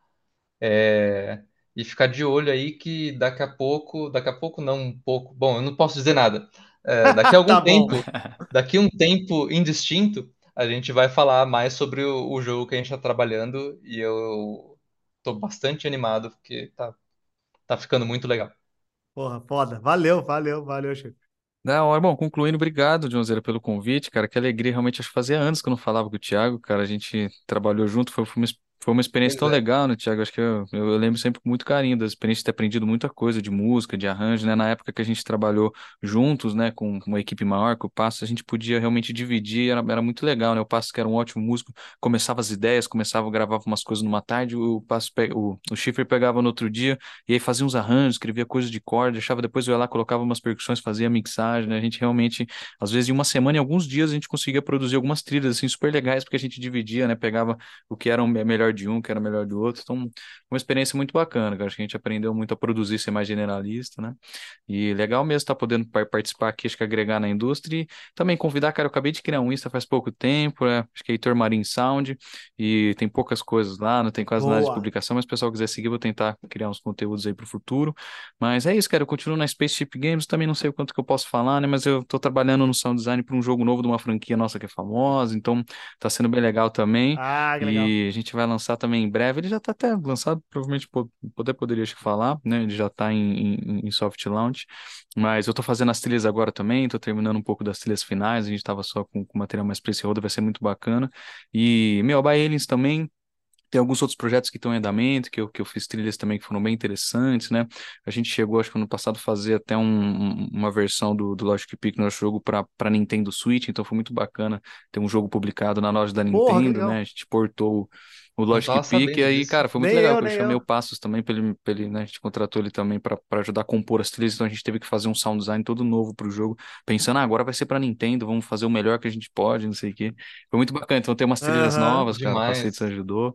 É, e ficar de olho aí que daqui a pouco, daqui a pouco não um pouco, bom, eu não posso dizer nada. É, daqui a algum Tá bom. tempo, daqui a um tempo indistinto, a gente vai falar mais sobre o, o jogo que a gente está trabalhando e eu estou bastante animado porque tá, tá ficando muito legal. Porra, foda. Valeu, valeu, valeu, Chico. Da hora. Bom, concluindo, obrigado, Joãozeira, pelo convite, cara. Que alegria, realmente, acho que fazia anos que eu não falava com o Thiago, cara. A gente trabalhou junto, foi, foi uma, ex- foi uma experiência Pois tão é. legal, né, Thiago? Acho que eu, eu, eu lembro sempre com muito carinho da experiência de ter aprendido muita coisa de música, de arranjo, né? Na época que a gente trabalhou juntos, né, com uma equipe maior, com o Passos, a gente podia realmente dividir, era, era muito legal, né? O Passos, que era um ótimo músico, começava as ideias, começava, gravava umas coisas numa tarde, o Passos, pe- o, o Schiffer pegava no outro dia, e aí fazia uns arranjos, escrevia coisas de corda, deixava depois eu ia lá, colocava umas percussões, fazia a mixagem, né? A gente realmente, às vezes, em uma semana, em alguns dias, a gente conseguia produzir algumas trilhas, assim, super legais, porque a gente dividia, né? Pegava o que era o me- melhor de um, o que era o melhor do outro. Então, uma experiência muito bacana, cara. Acho que a gente aprendeu muito a produzir, ser mais generalista, né? E legal mesmo estar podendo par- participar aqui, acho que agregar na indústria e também convidar, cara, eu acabei de criar um Insta faz pouco tempo, né? Acho que é Heitor Marim Sound, e tem poucas coisas lá, não tem quase nada de Boa. publicação, mas se o pessoal quiser seguir, eu vou tentar criar uns conteúdos aí pro futuro. Mas é isso, cara. Eu continuo na Spaceship Games. Também não sei o quanto que eu posso falar, né? Mas eu tô trabalhando no sound design para um jogo novo de uma franquia nossa que é famosa. Então tá sendo bem legal também. Ah, que legal. E a gente vai lançar também em breve. Ele já tá até lançado, provavelmente po- poder poderia acho que falar, né? Ele já tá em, em, em soft launch. Mas eu tô fazendo as trilhas agora também. Tô terminando um pouco das trilhas finais. A gente tava só com, com material mais pra esse rodo, vai ser muito bacana. E, meu, a Aliens também. Tem alguns outros projetos que estão em andamento, que eu, que eu fiz trilhas também que foram bem interessantes, né? A gente chegou, acho que ano passado, a fazer até um- um- uma versão do, do Logic Peak no nosso jogo para para Nintendo Switch, então foi muito bacana ter um jogo publicado na loja da Porra, que Nintendo, né? A legal. gente portou o Não Logic tava Peak, e sabendo aí, disso. cara, foi muito Nem legal, eu, que eu nem chamei o eu. Passos também para ele, pra ele, né? A gente contratou ele também para para ajudar a compor as trilhas, então a gente teve que fazer um sound design todo novo pro jogo, pensando, ah, agora vai ser para Nintendo, vamos fazer o melhor que a gente pode, não sei o quê. Foi muito bacana, então tem umas trilhas Aham. novas, cara, o Pacetes Demais. ajudou.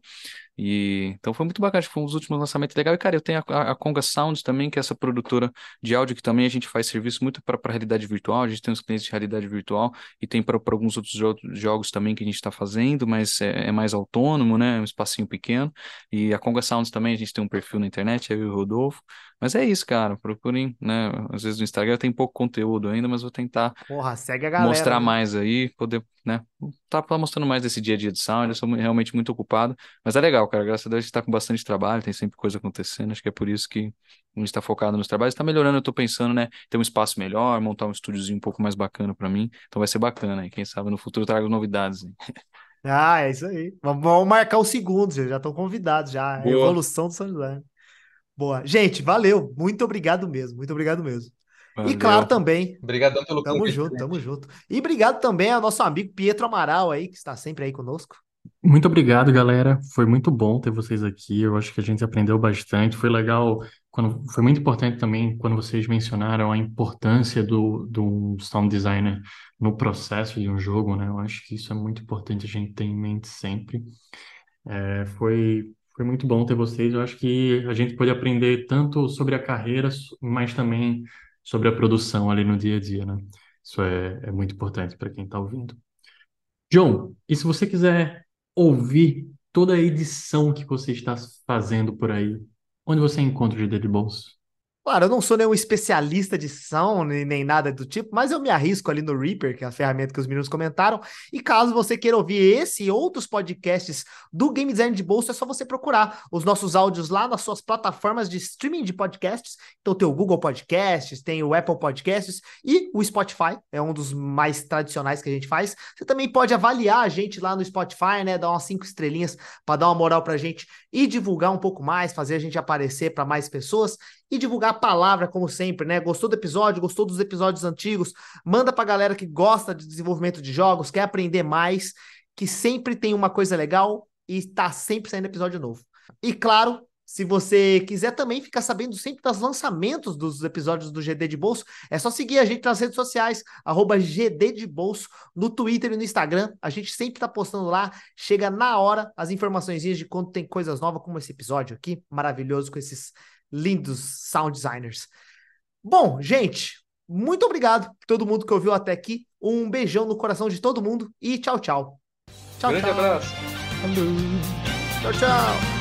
E então foi muito bacana, acho que foi um dos últimos lançamentos legais. E, cara, eu tenho a, a, a Conga Sounds também, que é essa produtora de áudio que também a gente faz serviço muito para realidade virtual. A gente tem os clientes de realidade virtual e tem para alguns outros jo jogos também que a gente está fazendo, mas é, é mais autônomo, né? É um espacinho pequeno. E a Conga Sounds também, a gente tem um perfil na internet, eu e o Rodolfo. Mas é isso, cara. Procurem, né? Às vezes no Instagram tem pouco conteúdo ainda, mas vou tentar Porra, segue a galera, mostrar viu? mais aí, poder, né, tá tá mostrando mais desse dia a dia de sound, eu sou mu- realmente muito ocupado, mas é legal, cara, graças a Deus a gente tá com bastante trabalho, tem sempre coisa acontecendo, acho que é por isso que a gente tá focado nos trabalhos, tá melhorando, eu tô pensando, né, ter um espaço melhor, montar um estúdiozinho um pouco mais bacana pra mim, então vai ser bacana, e quem sabe no futuro eu trago novidades, hein? Ah, é isso aí. Vamos vamos marcar os segundos, já estão convidados já. A Boa. evolução do sound design. Boa. Gente, valeu. Muito obrigado mesmo. Muito obrigado mesmo. E claro Valeu. também, Obrigadão pelo tamo convite, junto, tamo gente. junto. E obrigado também ao nosso amigo Pietro Amaral aí, que está sempre aí conosco. Muito obrigado, galera. Foi muito bom ter vocês aqui. Eu acho que a gente aprendeu bastante. Foi legal, quando, foi muito importante também quando vocês mencionaram a importância do, do sound designer no processo de um jogo, né? Eu acho que isso é muito importante a gente ter em mente sempre. É, foi, foi muito bom ter vocês. Eu acho que a gente pode aprender tanto sobre a carreira, mas também sobre a produção ali no dia a dia, né? Isso é, é muito importante para quem está ouvindo. John, e se você quiser ouvir toda a edição que você está fazendo por aí, onde você encontra o G D de Bolso? Claro, eu não sou nenhum especialista de som, nem, nem nada do tipo, mas eu me arrisco ali no Reaper, que é a ferramenta que os meninos comentaram. E caso você queira ouvir esse e outros podcasts do Game Design de Bolso, é só você procurar os nossos áudios lá nas suas plataformas de streaming de podcasts. Então tem o Google Podcasts, tem o Apple Podcasts e o Spotify, é um dos mais tradicionais que a gente faz. Você também pode avaliar a gente lá no Spotify, né? Dar umas cinco estrelinhas para dar uma moral pra gente e divulgar um pouco mais, fazer a gente aparecer para mais pessoas. E divulgar a palavra, como sempre, né? Gostou do episódio? Gostou dos episódios antigos? Manda pra galera que gosta de desenvolvimento de jogos, quer aprender mais, que sempre tem uma coisa legal e tá sempre saindo episódio novo. E claro, se você quiser também ficar sabendo sempre dos lançamentos dos episódios do G D de Bolso, é só seguir a gente nas redes sociais, arroba G D de Bolso, no Twitter e no Instagram. A gente sempre tá postando lá, chega na hora as informaçõezinhas de quando tem coisas novas, como esse episódio aqui, maravilhoso com esses lindos sound designers. Bom, gente, muito obrigado por todo mundo que ouviu até aqui. Um beijão no coração de todo mundo e tchau, tchau. Tchau, Grande tchau. abraço. Tchau, tchau.